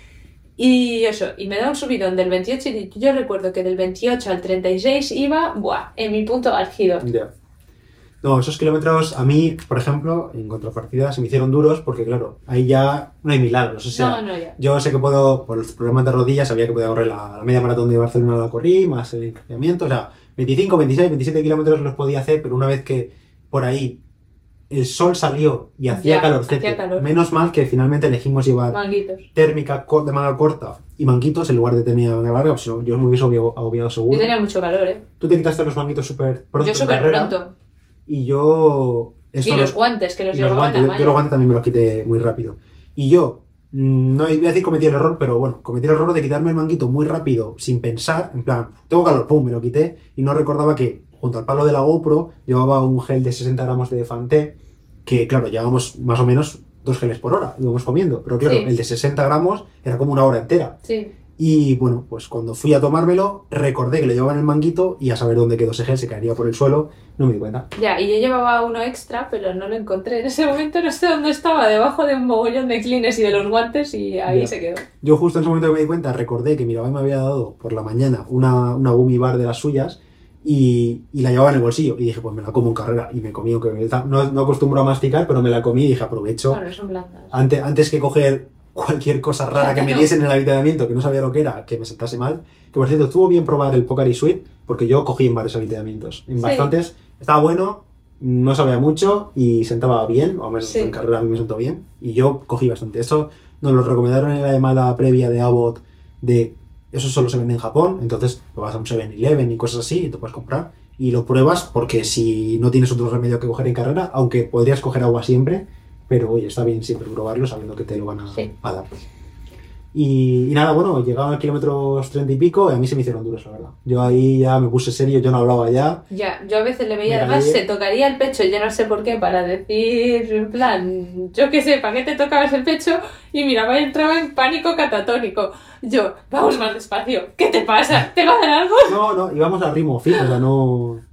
Y eso, y me da un subidón del 28 y yo recuerdo que del 28 al 36 iba, en mi punto álgido. Ya. No, esos kilómetros a mí, por ejemplo, en contrapartida se me hicieron duros porque, claro, ahí ya no hay milagros. O sea, Ya. yo sé que puedo, por los problemas de rodillas, sabía que podía correr la media maratón de Barcelona, la corrí, más el entrenamiento. O sea, 25, 26, 27 kilómetros los podía hacer, pero una vez que por ahí el sol salió y hacía calorcete, menos mal que finalmente elegimos llevar manguitos térmica de manga corta y manguitos en lugar de tener manga larga, pues yo me hubiese agobiado seguro. Yo tenía mucho calor, ¿eh? Tú te quitaste los manguitos súper pronto. Yo súper pronto. Y yo... Y los guantes, que los llevaba en la mano. Yo los guantes también me los quité muy rápido. Y yo, no voy a decir cometí el error, pero bueno, cometí el error de quitarme el manguito muy rápido, sin pensar, en plan, tengo calor, pum, me lo quité, y no recordaba que junto al palo de la GoPro llevaba un gel de 60 gramos de Fanté, que claro, llevábamos más o menos 2 geles por hora, íbamos comiendo, pero claro, el de 60 gramos era como una hora entera. Sí. Y bueno, pues cuando fui a tomármelo, recordé que lo llevaba en el manguito y a saber dónde quedó ese gel, se caería por el suelo, no me di cuenta. Ya, y yo llevaba uno extra, pero no lo encontré. En ese momento no sé dónde estaba, debajo de un mogollón de clines y de los guantes, y ahí se quedó. Yo justo en ese momento que me di cuenta, recordé que Mirabai me había dado por la mañana una gummy bar de las suyas y la llevaba en el bolsillo. Y dije, pues me la como en carrera. Y me comí, aunque no acostumbro a masticar, pero me la comí y dije, aprovecho. Bueno, son blandas. Antes que coger cualquier cosa rara que me diesen en el avituallamiento, que no sabía lo que era, que me sentase mal. Que por cierto, estuvo bien probar el Pocari Sweat, porque yo cogí en varios avituallamientos. En bastantes, estaba bueno, no sabía mucho y sentaba bien, o al menos en carrera a mí me sentó bien. Y yo cogí bastante. Eso nos lo recomendaron en la llamada previa de Abbott, de eso solo se vende en Japón, entonces lo vas a un 7-Eleven y cosas así y te puedes comprar. Y lo pruebas porque si no tienes otro remedio que coger en carrera, aunque podrías coger agua siempre, pero oye, está bien siempre probarlo sabiendo que te lo van a dar. Y nada, bueno, llegaban al kilómetros 30 y pico y a mí se me hicieron duros, la verdad. Yo ahí ya me puse serio, yo no hablaba ya. Ya, yo a veces le veía, además se tocaría el pecho, yo no sé por qué, para decir, en plan, yo qué sé, ¿para qué te tocabas el pecho? Y miraba y entraba en pánico catatónico. Yo, vamos más despacio, ¿qué te pasa? ¿Te va a dar algo? No, íbamos al ritmo fijo, o sea, no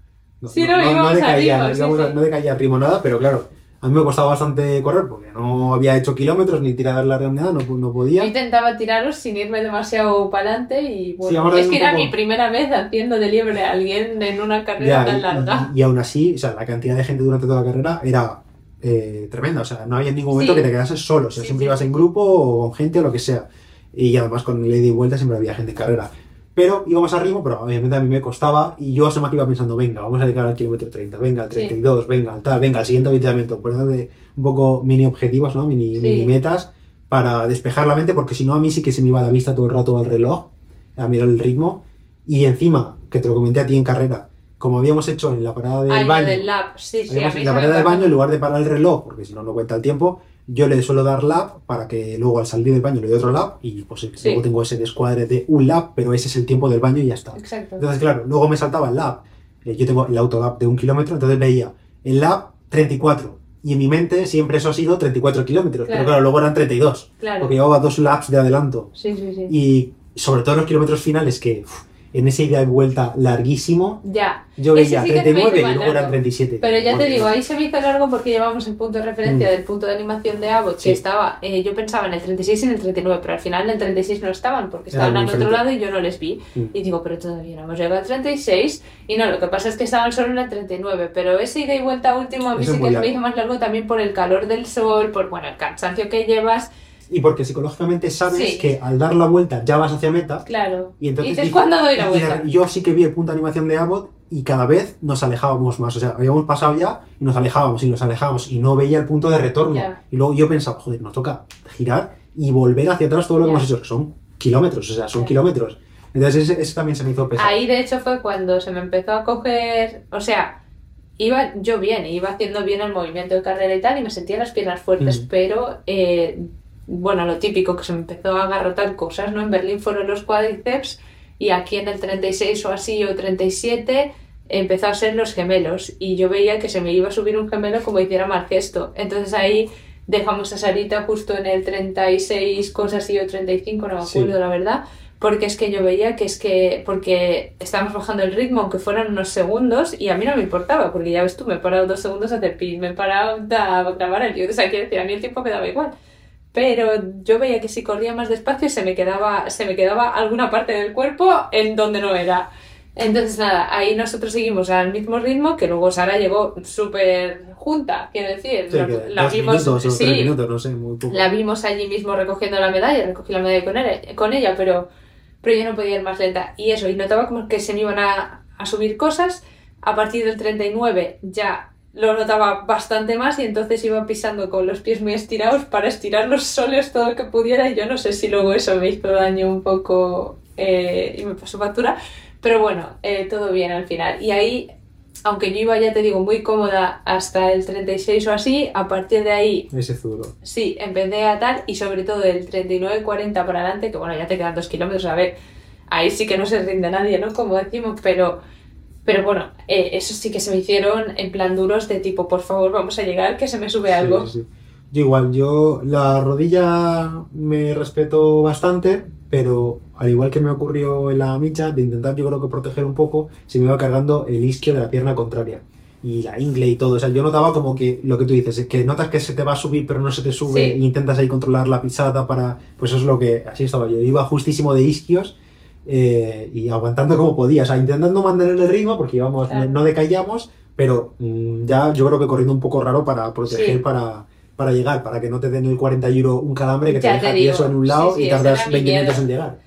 decaía, no decaía al ritmo nada, pero claro. A mí me costaba bastante correr porque no había hecho kilómetros ni tirar larga ni nada, no podía. Yo intentaba tiraros sin irme demasiado para adelante y bueno, es que era mi primera vez haciendo de liebre a alguien en una carrera tan larga. Y aún así, o sea, la cantidad de gente durante toda la carrera era tremenda, o sea, no había en ningún momento que te quedases solo, o sea, siempre ibas en grupo o con gente o lo que sea. Y además con el ida y vuelta siempre había gente en carrera. Pero íbamos a ritmo, pero obviamente a mí me costaba y yo a semana iba pensando, venga, vamos a llegar al kilómetro 30, venga, al 32, venga, al tal, venga, al siguiente avituallamiento, poniéndole un poco mini objetivos, ¿no? Mini metas para despejar la mente, porque si no a mí sí que se me iba la vista todo el rato al reloj, a mirar el ritmo, y encima, que te lo comenté a ti en carrera, como habíamos hecho en la parada del baño, del lap. En la parada del baño, en lugar de parar el reloj, porque si no, no cuenta el tiempo, yo le suelo dar lap para que luego al salir del baño le doy otro lap y pues luego tengo ese descuadre de un lap, pero ese es el tiempo del baño y ya está. Exacto. Entonces, claro, luego me saltaba el lap. Yo tengo el autolap de 1 kilómetro, entonces veía el lap 34. Y en mi mente siempre eso ha sido 34 kilómetros, pero claro, luego eran 32. Claro. Porque llevaba 2 laps de adelanto. Sí. Y sobre todo en los kilómetros finales que... en ese ida y vuelta larguísimo, yo veía 39 y luego eran 37. Pero ya te digo, ahí se me hizo largo porque llevábamos el punto de referencia del punto de animación de Abbott, que estaba, yo pensaba en el 36 y en el 39, pero al final en el 36 no estaban, porque estaban al otro lado y yo no les vi. Y digo, pero todavía no hemos llegado al 36, y no, lo que pasa es que estaban solo en el 39, pero ese ida y vuelta último a mí sí que se me hizo más largo también por el calor del sol, por el cansancio que llevas. Y porque psicológicamente sabes que al dar la vuelta ya vas hacia meta. Claro. Y entonces dices, ¿cuándo doy la vuelta? Yo sí que vi el punto de animación de Abbott y cada vez nos alejábamos más. O sea, habíamos pasado ya y nos alejábamos y no veía el punto de retorno. Y luego yo pensaba, joder, nos toca girar y volver hacia atrás todo lo que hemos hecho, que son kilómetros, o sea, son kilómetros. Entonces ese también se me hizo pesado. Ahí de hecho fue cuando se me empezó a coger, o sea... Iba yo bien, iba haciendo bien el movimiento de carrera y tal, y me sentía las piernas fuertes, pero... bueno, lo típico, que se me empezó a agarrotar cosas, ¿no? En Berlín fueron los cuádriceps y aquí en el 36 o así, o 37, empezó a ser los gemelos y yo veía que se me iba a subir un gemelo como hiciera mal gesto. Entonces ahí dejamos a Sarita justo en el 36, cosas así, o 35, no me acuerdo la verdad, porque es que yo veía porque estábamos bajando el ritmo, aunque fueran unos segundos, y a mí no me importaba, porque ya ves tú, me he parado 2 segundos a hacer pis, me he parado a grabar el vídeo, o sea, quiero decir, a mí el tiempo me daba igual. Pero yo veía que si corría más despacio se me quedaba alguna parte del cuerpo en donde no era. Entonces nada, ahí nosotros seguimos al mismo ritmo, que luego Sara llegó súper junta, quiero decir, Sí, la vimos, minutos o 3 sí, minutos, no sé, muy poco. la vimos allí mismo recogiendo la medalla, recogí la medalla con ella, pero yo no podía ir más lenta. Y eso, y notaba como que se me iban a subir cosas. A partir del 39 ya lo notaba bastante más y entonces iba pisando con los pies muy estirados para estirar los soles todo lo que pudiera, y yo no sé si luego eso me hizo daño un poco y me pasó factura, pero bueno, todo bien al final. Y ahí, aunque yo iba, ya te digo, muy cómoda hasta el 36 o así, a partir de ahí Ese zurdo. sí, empecé a tal, y sobre todo del 39-40 para adelante, que bueno, ya te quedan 2 kilómetros, a ver, ahí sí que no se rinde nadie, ¿no? Como decimos, pero bueno, eso sí que se me hicieron en plan duros de tipo, por favor, vamos a llegar, que se me sube algo. Sí. Yo igual, la rodilla me respeto bastante, pero al igual que me ocurrió en la micha, de intentar yo creo que proteger un poco, se me iba cargando el isquio de la pierna contraria. Y la ingle y todo, o sea, yo notaba como que lo que tú dices, es que notas que se te va a subir pero no se te sube, Sí. e intentas ahí controlar la pisada para, pues eso es lo que, así estaba yo, iba justísimo de isquios y aguantando como podía, o sea, intentando mantener el ritmo porque íbamos, Claro. no decaíamos, pero ya yo creo que corriendo un poco raro para proteger, Sí. para llegar, para que no te den el 40 euro un calambre que te Ya deja te digo, tieso en un lado sí, y ese tardas era mi 20 minutos miedo. en llegar.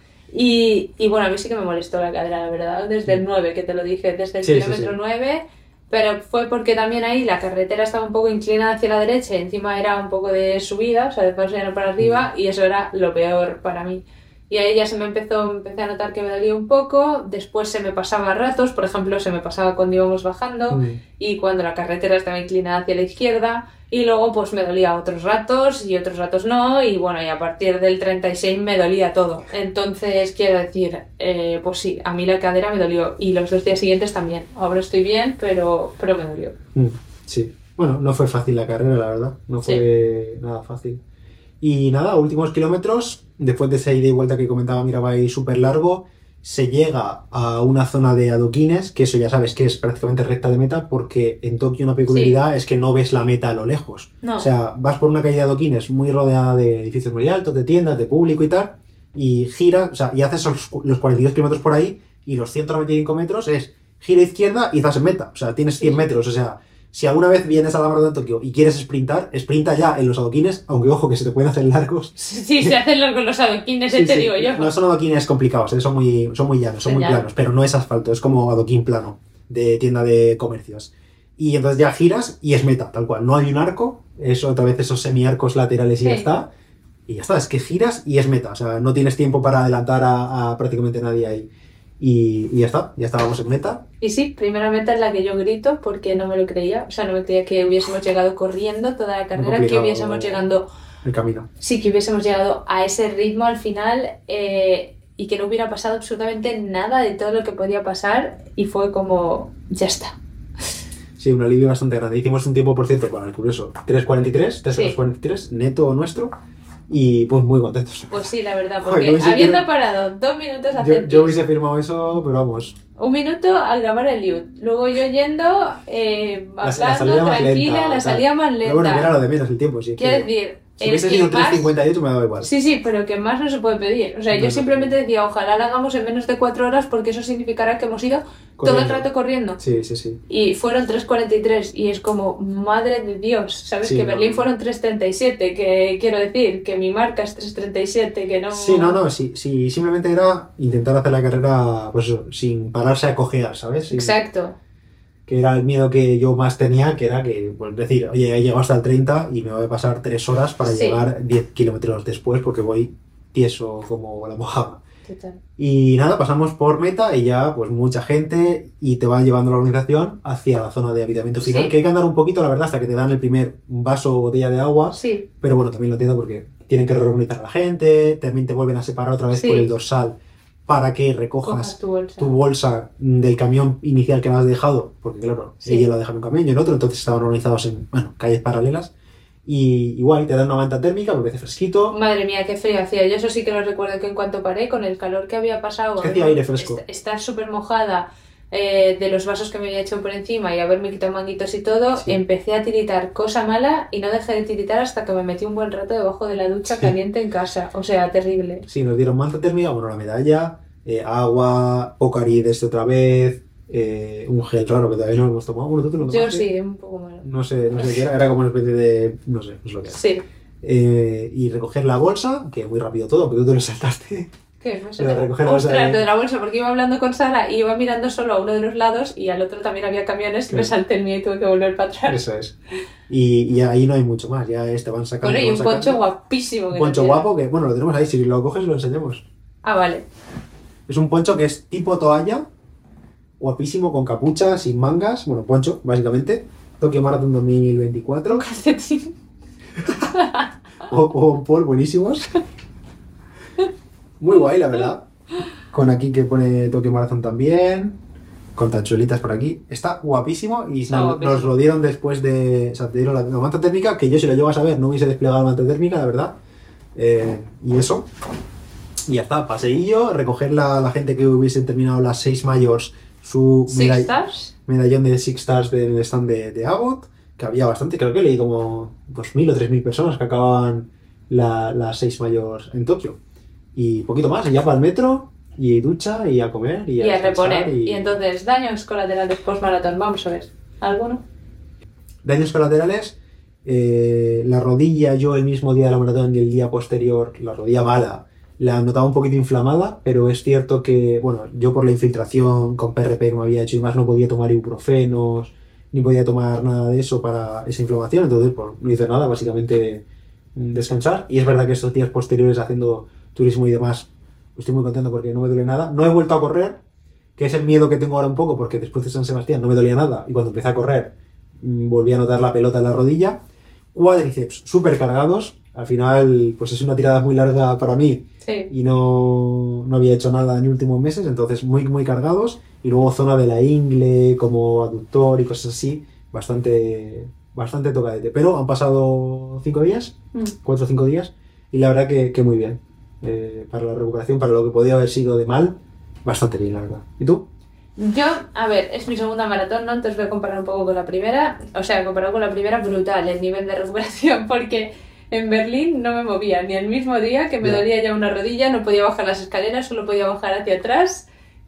Y bueno, a mí sí que me molestó la cadera, la verdad, desde el 9, que te lo dije, desde el Sí, kilómetro 9, pero fue porque también ahí la carretera estaba un poco inclinada hacia la derecha y encima era un poco de subida, o sea, de paso para arriba, y eso era lo peor para mí. Y ahí ya empecé a notar que me dolía un poco, después se me pasaba a ratos, por ejemplo, se me pasaba cuando íbamos bajando y cuando la carretera estaba inclinada hacia la izquierda, y luego pues me dolía otros ratos y otros ratos no, y bueno, y a partir del 36 me dolía todo. Entonces, quiero decir, pues sí, a mí la cadera me dolió y los 2 días siguientes también. Ahora estoy bien, pero me dolió. Sí. Bueno, no fue fácil la carrera, la verdad. No fue nada fácil. Y nada, últimos kilómetros, después de esa ida y vuelta que comentaba Mirabai súper largo, se llega a una zona de adoquines, que eso ya sabes que es prácticamente recta de meta, porque en Tokio una peculiaridad es que no ves la meta a lo lejos. No. O sea, vas por una calle de adoquines muy rodeada de edificios muy altos, de tiendas, de público y tal, y giras, o sea, y haces los 42 kilómetros por ahí, y los 195 metros es gira izquierda y estás en meta. O sea, tienes 100 metros, o sea... Si alguna vez vienes a la maratón de Tokio y quieres sprintar, sprinta ya en los adoquines, aunque ojo que se te pueden hacer largos. Sí, se hacen largos los adoquines, te digo yo. No son adoquines complicados, son muy llanos, son muy planos, pero no es asfalto, es como adoquín plano, de tienda de comercios. Y entonces ya giras y es meta, tal cual. No hay un arco, eso otra vez esos semiarcos laterales y ya está. Y ya está, es que giras y es meta, o sea, no tienes tiempo para adelantar a prácticamente nadie ahí. Y ya está, ya estábamos en meta. Y sí, primera meta en la que yo grito porque no me lo creía, o sea, no me creía que hubiésemos llegado corriendo toda la carrera, que hubiésemos llegado... El camino. Sí, que hubiésemos llegado a ese ritmo al final y que no hubiera pasado absolutamente nada de todo lo que podía pasar, y fue como, ya está. Sí, un alivio bastante grande. Hicimos un tiempo, por cierto, para el curioso, 3.43, 3.43, neto nuestro. Y pues muy contentos. Pues sí, la verdad, porque Joder, habiendo parado 2 minutos a hacer yo hubiese firmado eso, pero vamos. 1 minuto al grabar el Liud. Luego yo yendo, hablando tranquila, la salida más lenta. Pero bueno, era lo de menos el tiempo, sí. Quiero decir, si hubiese sido 3.58 me daba igual. Sí, pero que más no se puede pedir. O sea, yo simplemente decía, ojalá la hagamos en menos de 4 horas, porque eso significará que hemos ido todo el rato corriendo. Sí. Y fueron 3.43 y es como, madre de Dios, ¿sabes? Sí, que Berlín fueron 3.37, que quiero decir, que mi marca es 3.37, que no... Sí, simplemente era intentar hacer la carrera, pues eso, sin pararse a cojear, ¿sabes? Exacto. Que era el miedo que yo más tenía, que era que, pues decir, oye, he llegado hasta el 30 y me voy a pasar 3 horas para llegar 10 kilómetros después porque voy tieso como la mojama. Total. Y nada, pasamos por meta y ya pues mucha gente y te va llevando la organización hacia la zona de habitamiento final, que hay que andar un poquito, la verdad, hasta que te dan el primer vaso o botella de agua. Sí. Pero bueno, también lo entiendo porque tienen que reorganizar a la gente, también te vuelven a separar otra vez por el dorsal para que recojas tu bolsa del camión inicial que me has dejado, porque claro, ella lo deja en un camión y en otro, entonces estaban organizados en calles paralelas. Y igual te dan una manta térmica porque hace fresquito. Madre mía, qué frío hacía. Yo eso sí que lo recuerdo, que en cuanto paré, con el calor que había pasado, Es que hacía aire fresco. estar súper mojada de los vasos que me había hecho por encima y haberme quitado manguitos y todo, Sí. empecé a tiritar cosa mala y no dejé de tiritar hasta que me metí un buen rato debajo de la ducha caliente en casa. O sea, terrible. Sí, nos dieron manta térmica, bueno, la medalla, agua, Pocari desde otra vez, un gel raro que todavía no hemos tomado. Bueno, tú te lo Yo tomaste. sí, un poco malo. No sé qué era como una especie de... no sé, no sé lo que era. Sí. Y recoger la bolsa, que muy rápido todo, porque tú te lo saltaste. ¿Qué? No sé. Lo de recoger la bolsa Ostras, de- lo de la bolsa, porque iba hablando con Sara y iba mirando solo a uno de los lados y al otro también había camiones y me Claro. salté el mío y tuve que volver para atrás. Eso es. Y ahí no hay mucho más, ya te van sacando. Bueno, y te un van poncho sacando. guapísimo. Un que poncho no tiene. guapo que, bueno, lo tenemos ahí, si lo coges lo enseñamos. Ah, vale. Es un poncho que es tipo toalla, guapísimo, con capucha, sin mangas, bueno, poncho, básicamente. Tokyo Marathon 2024. Calcetín. O Paul, buenísimos. Muy guay, la verdad. Con aquí que pone Tokyo Marathon también. Con tachuelitas por aquí. Está guapísimo y Está nos guapísimo. lo dieron después de... O sea, te dieron la manta térmica, que yo si lo llego a saber no hubiese desplegado la manta térmica, la verdad. Y eso. Y ya está, paseillo, recoger la gente que hubiesen terminado las 6 mayors su Six Stars. medallón de Six Stars del stand de Abbott, que había bastante, creo que leí como 2.000 o 3.000 personas que acababan las 6 mayors en Tokio. Y poquito más, y ya para el metro, y ducha, y a comer, y Y a descansar, reponer. Y entonces, daños colaterales post-maratón. Vamos a ver. ¿Alguno? Daños colaterales, la rodilla, yo el mismo día de la maratón y el día posterior, la rodilla mala, la notaba un poquito inflamada, pero es cierto que, bueno, yo por la infiltración con PRP que me había hecho y más no podía tomar ibuprofenos, ni podía tomar nada de eso para esa inflamación, entonces pues, no hice nada, básicamente descansar. Y es verdad que estos días posteriores haciendo turismo y demás, estoy muy contento porque no me duele nada. No he vuelto a correr, que es el miedo que tengo ahora un poco, porque después de San Sebastián no me dolía nada, y cuando empecé a correr volví a notar la pelota en la rodilla. Cuádriceps súper cargados, al final pues es una tirada muy larga para mí Sí. y no había hecho nada en los últimos meses, entonces muy muy cargados, y luego zona de la ingle como aductor y cosas así, bastante tocadete, pero han pasado 5 días, 4 o 5 días, y la verdad que muy bien. Para la recuperación, para lo que podía haber sido de mal, bastante bien, la verdad. ¿Y tú? Yo, a ver, es mi segunda maratón, ¿no? Entonces voy a comparar un poco con la primera. O sea, comparado con la primera, brutal el nivel de recuperación, porque en Berlín no me movía ni el mismo día, que me Ya. dolía ya una rodilla, no podía bajar las escaleras, solo podía bajar hacia atrás.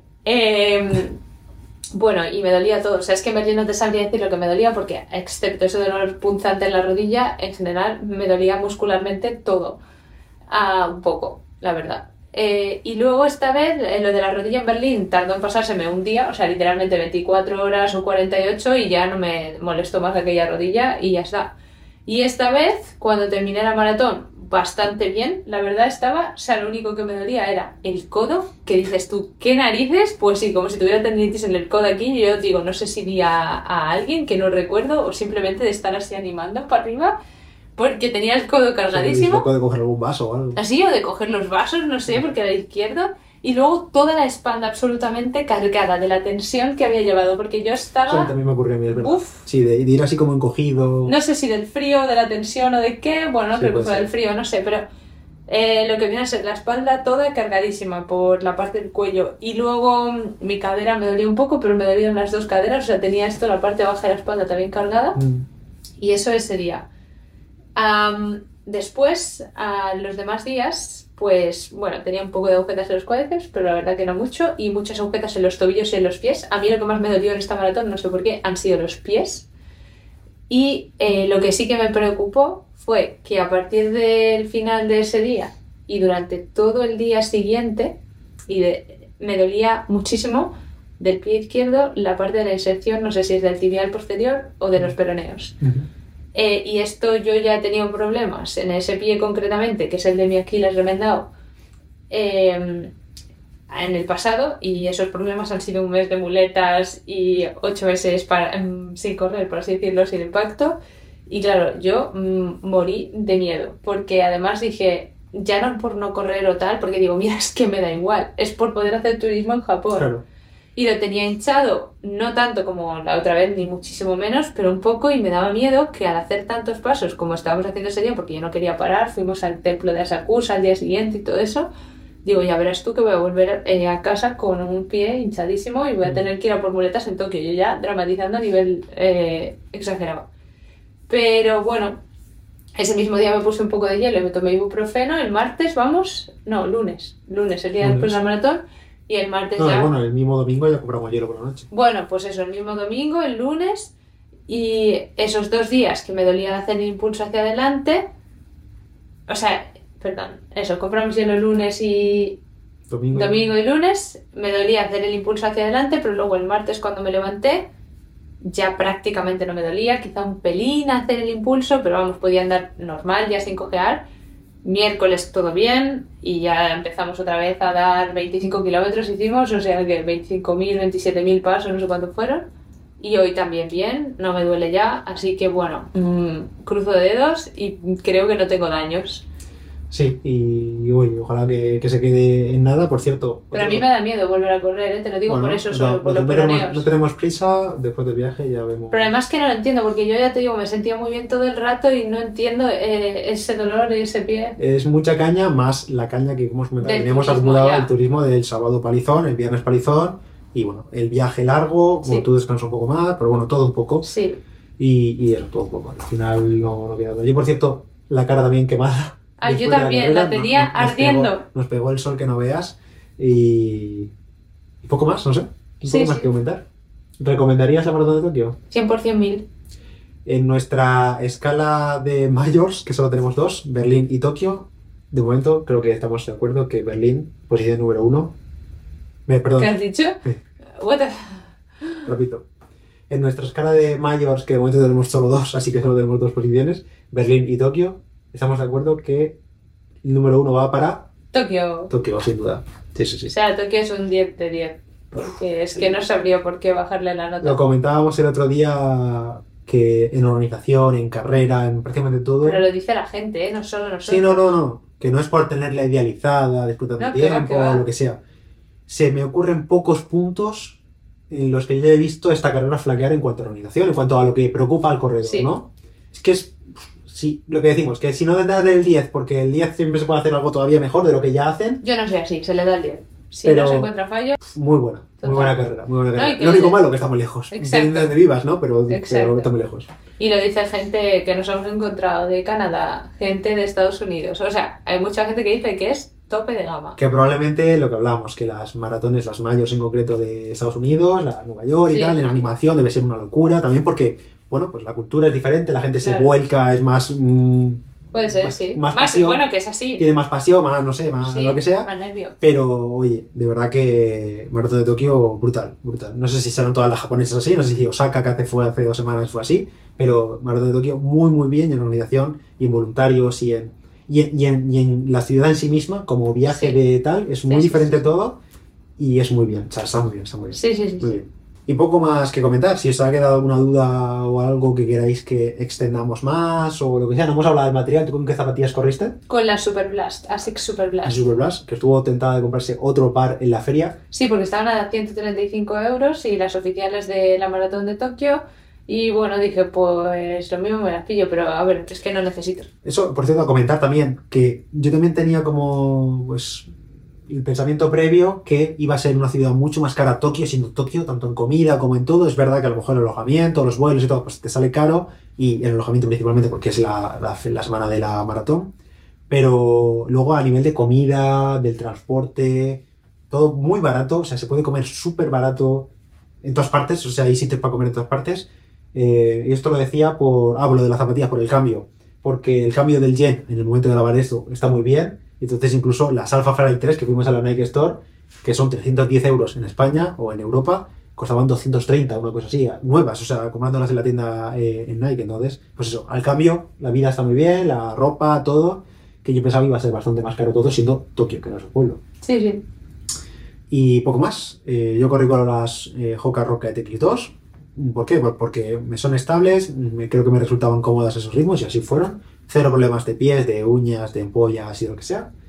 Bueno, y me dolía todo. O sea, es que en Berlín no te sabría decir lo que me dolía, porque excepto ese dolor punzante en la rodilla, en general me dolía muscularmente todo. Un poco, la verdad. Y luego esta vez, lo de la rodilla en Berlín tardó en pasárseme un día, o sea, literalmente 24 horas o 48, y ya no me molestó más aquella rodilla y ya está. Y esta vez, cuando terminé la maratón, bastante bien, la verdad estaba, o sea, lo único que me dolía era el codo, que dices tú, ¿qué narices? Pues sí, como si tuviera tendinitis en el codo aquí, yo digo, no sé si vi a alguien que no recuerdo, o simplemente de estar así animando para arriba, porque tenía el codo cargadísimo. ¿Se puede coger algún vaso o algo? Así, o de coger los vasos, no sé, porque era izquierdo. Y luego toda la espalda absolutamente cargada de la tensión que había llevado, porque yo Eso estaba, también me ocurrió a mí, es verdad. Uf. Sí, de ir así como encogido. no sé si del frío, de la tensión o de qué, bueno, no Sí, creo que puede fue ser. del frío, no sé, pero lo que viene a ser la espalda toda cargadísima por la parte del cuello. Y luego mi cadera me dolía un poco, pero me dolían las dos caderas, o sea, tenía esto, la parte baja de la espalda también cargada. Y eso ese día. Después, a los demás días, pues bueno, tenía un poco de agujetas en los cuádriceps, pero la verdad que no mucho, y muchas agujetas en los tobillos y en los pies. A mí lo que más me dolió en esta maratón, no sé por qué, han sido los pies. Y lo que sí que me preocupó fue que a partir del final de ese día y durante todo el día siguiente, me dolía muchísimo del pie izquierdo la parte de la inserción, no sé si es del tibial posterior o de los peroneos. Y esto yo ya he tenido problemas en ese pie concretamente, que es el de mi Aquiles remendado, en el pasado, y esos problemas han sido un mes de muletas y 8 meses sin correr, por así decirlo, sin impacto. Y claro, yo morí de miedo, porque además dije, ya no por no correr o tal, porque digo, mira, es que me da igual, es por poder hacer turismo en Japón. Claro. y lo tenía hinchado, no tanto como la otra vez, ni muchísimo menos, pero un poco, y me daba miedo que al hacer tantos pasos como estábamos haciendo ese día, porque yo no quería parar, fuimos al templo de Asakusa al día siguiente y todo eso, digo, ya verás tú que voy a volver a casa con un pie hinchadísimo y voy a tener que ir a por muletas en Tokio, yo ya dramatizando a nivel exagerado. Pero bueno, ese mismo día me puse un poco de hielo y me tomé ibuprofeno. El martes lunes, el día después de la maratón. Y el martes No, ya... bueno, el mismo domingo ya compramos hielo por la noche. Bueno, pues eso, el mismo domingo, el lunes, y esos 2 días que me dolía hacer el impulso hacia adelante, o sea, perdón, eso, compramos hielo el lunes y... Domingo y lunes, me dolía hacer el impulso hacia adelante, pero luego el martes cuando me levanté, ya prácticamente no me dolía, quizá un pelín hacer el impulso, pero vamos, podía andar normal, ya sin cojear. Miércoles todo bien y ya empezamos otra vez a dar 25 kilómetros hicimos, o sea que 25.000, 27.000 pasos, no sé cuántos fueron. Y hoy también bien, no me duele ya, así que bueno, cruzo dedos y creo que no tengo daños. Sí, y uy, ojalá que se quede en nada, por cierto. Pero a mí me da miedo volver a correr, te lo digo, bueno, por eso, solo por los peroneos. No tenemos prisa, después del viaje ya vemos. Pero además que no lo entiendo, porque yo ya te digo, me sentía muy bien todo el rato y no entiendo ese dolor y ese pie. Es mucha caña, más la caña que hemos comentado. Teníamos acumulado el turismo del sábado palizón, el viernes palizón, y bueno, el viaje largo, como tú descansas un poco más, pero bueno, todo un poco. Sí. Y eso, todo un poco. Al final no queda nada. Yo, por cierto, la cara también quemada. Yo también, la tenía ardiendo. Nos pegó el sol que no veas y poco más, no sé. Un poco más que comentar. ¿Recomendarías la maratón de Tokio? 100% 1000. En nuestra escala de mayors, que solo tenemos 2, Berlín y Tokio, de momento creo que estamos de acuerdo que Berlín, posición número 1. Perdón. ¿Qué has dicho? Sí. What the... Repito. En nuestra escala de mayors, que de momento tenemos solo 2, así que solo tenemos 2 posiciones, Berlín y Tokio, estamos de acuerdo que el número 1 va para... Tokio. Tokio, sin duda. Sí. O sea, Tokio es un 10 de 10. Porque es que no sabría por qué bajarle la nota. Lo comentábamos el otro día que en organización, en carrera, en prácticamente todo... Pero lo dice la gente, no solo nosotros. Sí, no. Que no es por tenerla idealizada, disfrutando del tiempo o lo que sea. Se me ocurren pocos puntos en los que yo he visto esta carrera flaquear en cuanto a organización, en cuanto a lo que preocupa al corredor, ¿no? Es que es... Sí, lo que decimos, que si no le das el 10, porque el 10 siempre se puede hacer algo todavía mejor de lo que ya hacen. Yo no soy así, se le da el 10. Si no se encuentra fallo... Muy buena carrera. Lo único malo que está muy lejos. Exacto. De donde vivas, ¿no? Pero está muy lejos. Y lo dice gente que nos hemos encontrado de Canadá, gente de Estados Unidos. O sea, hay mucha gente que dice que es tope de gama. Que probablemente lo que hablábamos, que las maratones, las mayors en concreto de Estados Unidos, la Nueva York y tal, en animación debe ser una locura. También porque, bueno, pues la cultura es diferente, la gente se vuelca, es más... Puede ser, sí. Más pasión, bueno, que es así. Tiene más pasión, más, no sé, más lo que sea. Más nervio. Pero, oye, de verdad que Maratón de Tokio, brutal. No sé si serán todas las japonesas así, no sé si Osaka, que hace 2 semanas, fue así. Pero Maratón de Tokio, muy bien en organización y en voluntarios y en la ciudad en sí misma, como viaje de tal, es muy diferente todo y es muy bien. O sea, está muy bien. Sí. Muy bien. Y poco más que comentar. Si os ha quedado alguna duda o algo que queráis que extendamos más o lo que sea. No hemos hablado del material. ¿Tú con qué zapatillas corriste? Con la Super Blast, Asics Super Blast. Super Blast, que estuvo tentada de comprarse otro par en la feria. Sí, porque estaban a 135 euros y las oficiales de la Maratón de Tokio. Y bueno, dije, pues lo mismo me las pillo, pero a ver, es que no necesito. Eso, por cierto, a comentar también, que yo también tenía como, pues... el pensamiento previo que iba a ser una ciudad mucho más cara Tokio, siendo Tokio, tanto en comida como en todo. Es verdad que a lo mejor el alojamiento, los vuelos y todo, pues te sale caro, y el alojamiento principalmente porque es la semana de la maratón. Pero luego a nivel de comida, del transporte, todo muy barato, o sea, se puede comer súper barato en todas partes, o sea, hay sitios para comer en todas partes. Y esto lo decía por lo de las zapatillas, por el cambio, porque el cambio del yen en el momento de grabar esto está muy bien. Entonces incluso las Alpha Flight 3 que fuimos a la Nike Store, que son 310 euros en España o en Europa, costaban 230, una cosa así, nuevas, o sea, comprándolas en la tienda en Nike. Entonces, pues eso, al cambio, la vida está muy bien, la ropa, todo, que yo pensaba que iba a ser bastante más caro todo, siendo Tokio, que no es un pueblo. Sí. Y poco más. Yo corrí con las Hoka Rocket X2. ¿Por qué? Pues porque me son estables, creo que me resultaban cómodas esos ritmos y así fueron. Cero problemas de pies, de uñas, de ampollas y lo que sea.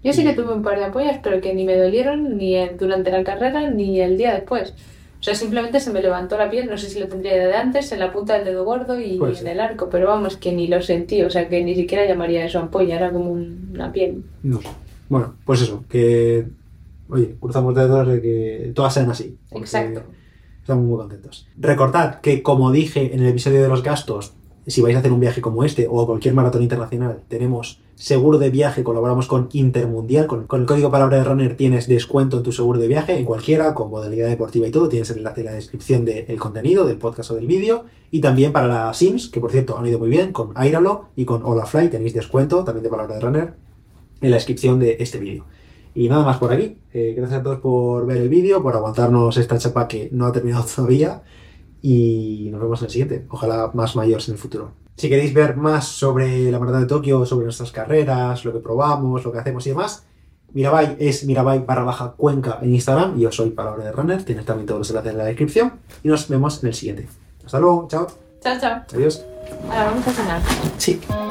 Yo sí que tuve un par de ampollas, pero que ni me dolieron ni durante la carrera ni el día después. O sea, simplemente se me levantó la piel, no sé si lo tendría de antes, en la punta del dedo gordo y Puede en ser. el arco, pero vamos, que ni lo sentí, o sea, que ni siquiera llamaría eso ampolla, era como una piel. No sé. Bueno, pues eso, que... Oye, cruzamos dedos de que todas sean así. Porque Exacto. estamos muy contentos. Recordad que, como dije en el episodio de los gastos, si vais a hacer un viaje como este o cualquier maratón internacional, tenemos seguro de viaje, colaboramos con Intermundial. Con el código palabra de runner tienes descuento en tu seguro de viaje, en cualquiera, con modalidad deportiva y todo. Tienes el enlace en la descripción del contenido, del podcast o del vídeo. Y también para las Sims, que por cierto han ido muy bien, con Airalo y con Olafly tenéis descuento también de palabra de runner en la descripción de este vídeo. Y nada más por aquí. Gracias a todos por ver el vídeo, por aguantarnos esta chapa que no ha terminado todavía. Y nos vemos en el siguiente. Ojalá más mayores en el futuro. Si queréis ver más sobre la Maratón de Tokio, sobre nuestras carreras, lo que probamos, lo que hacemos y demás, Mirabai es Mirabai_Cuenca en Instagram. Y yo soy Palabra de Runner. Tienes también todos los enlaces en la descripción. Y nos vemos en el siguiente. Hasta luego. Chao. Chao, chao. Adiós. Ahora vamos a cenar. Sí.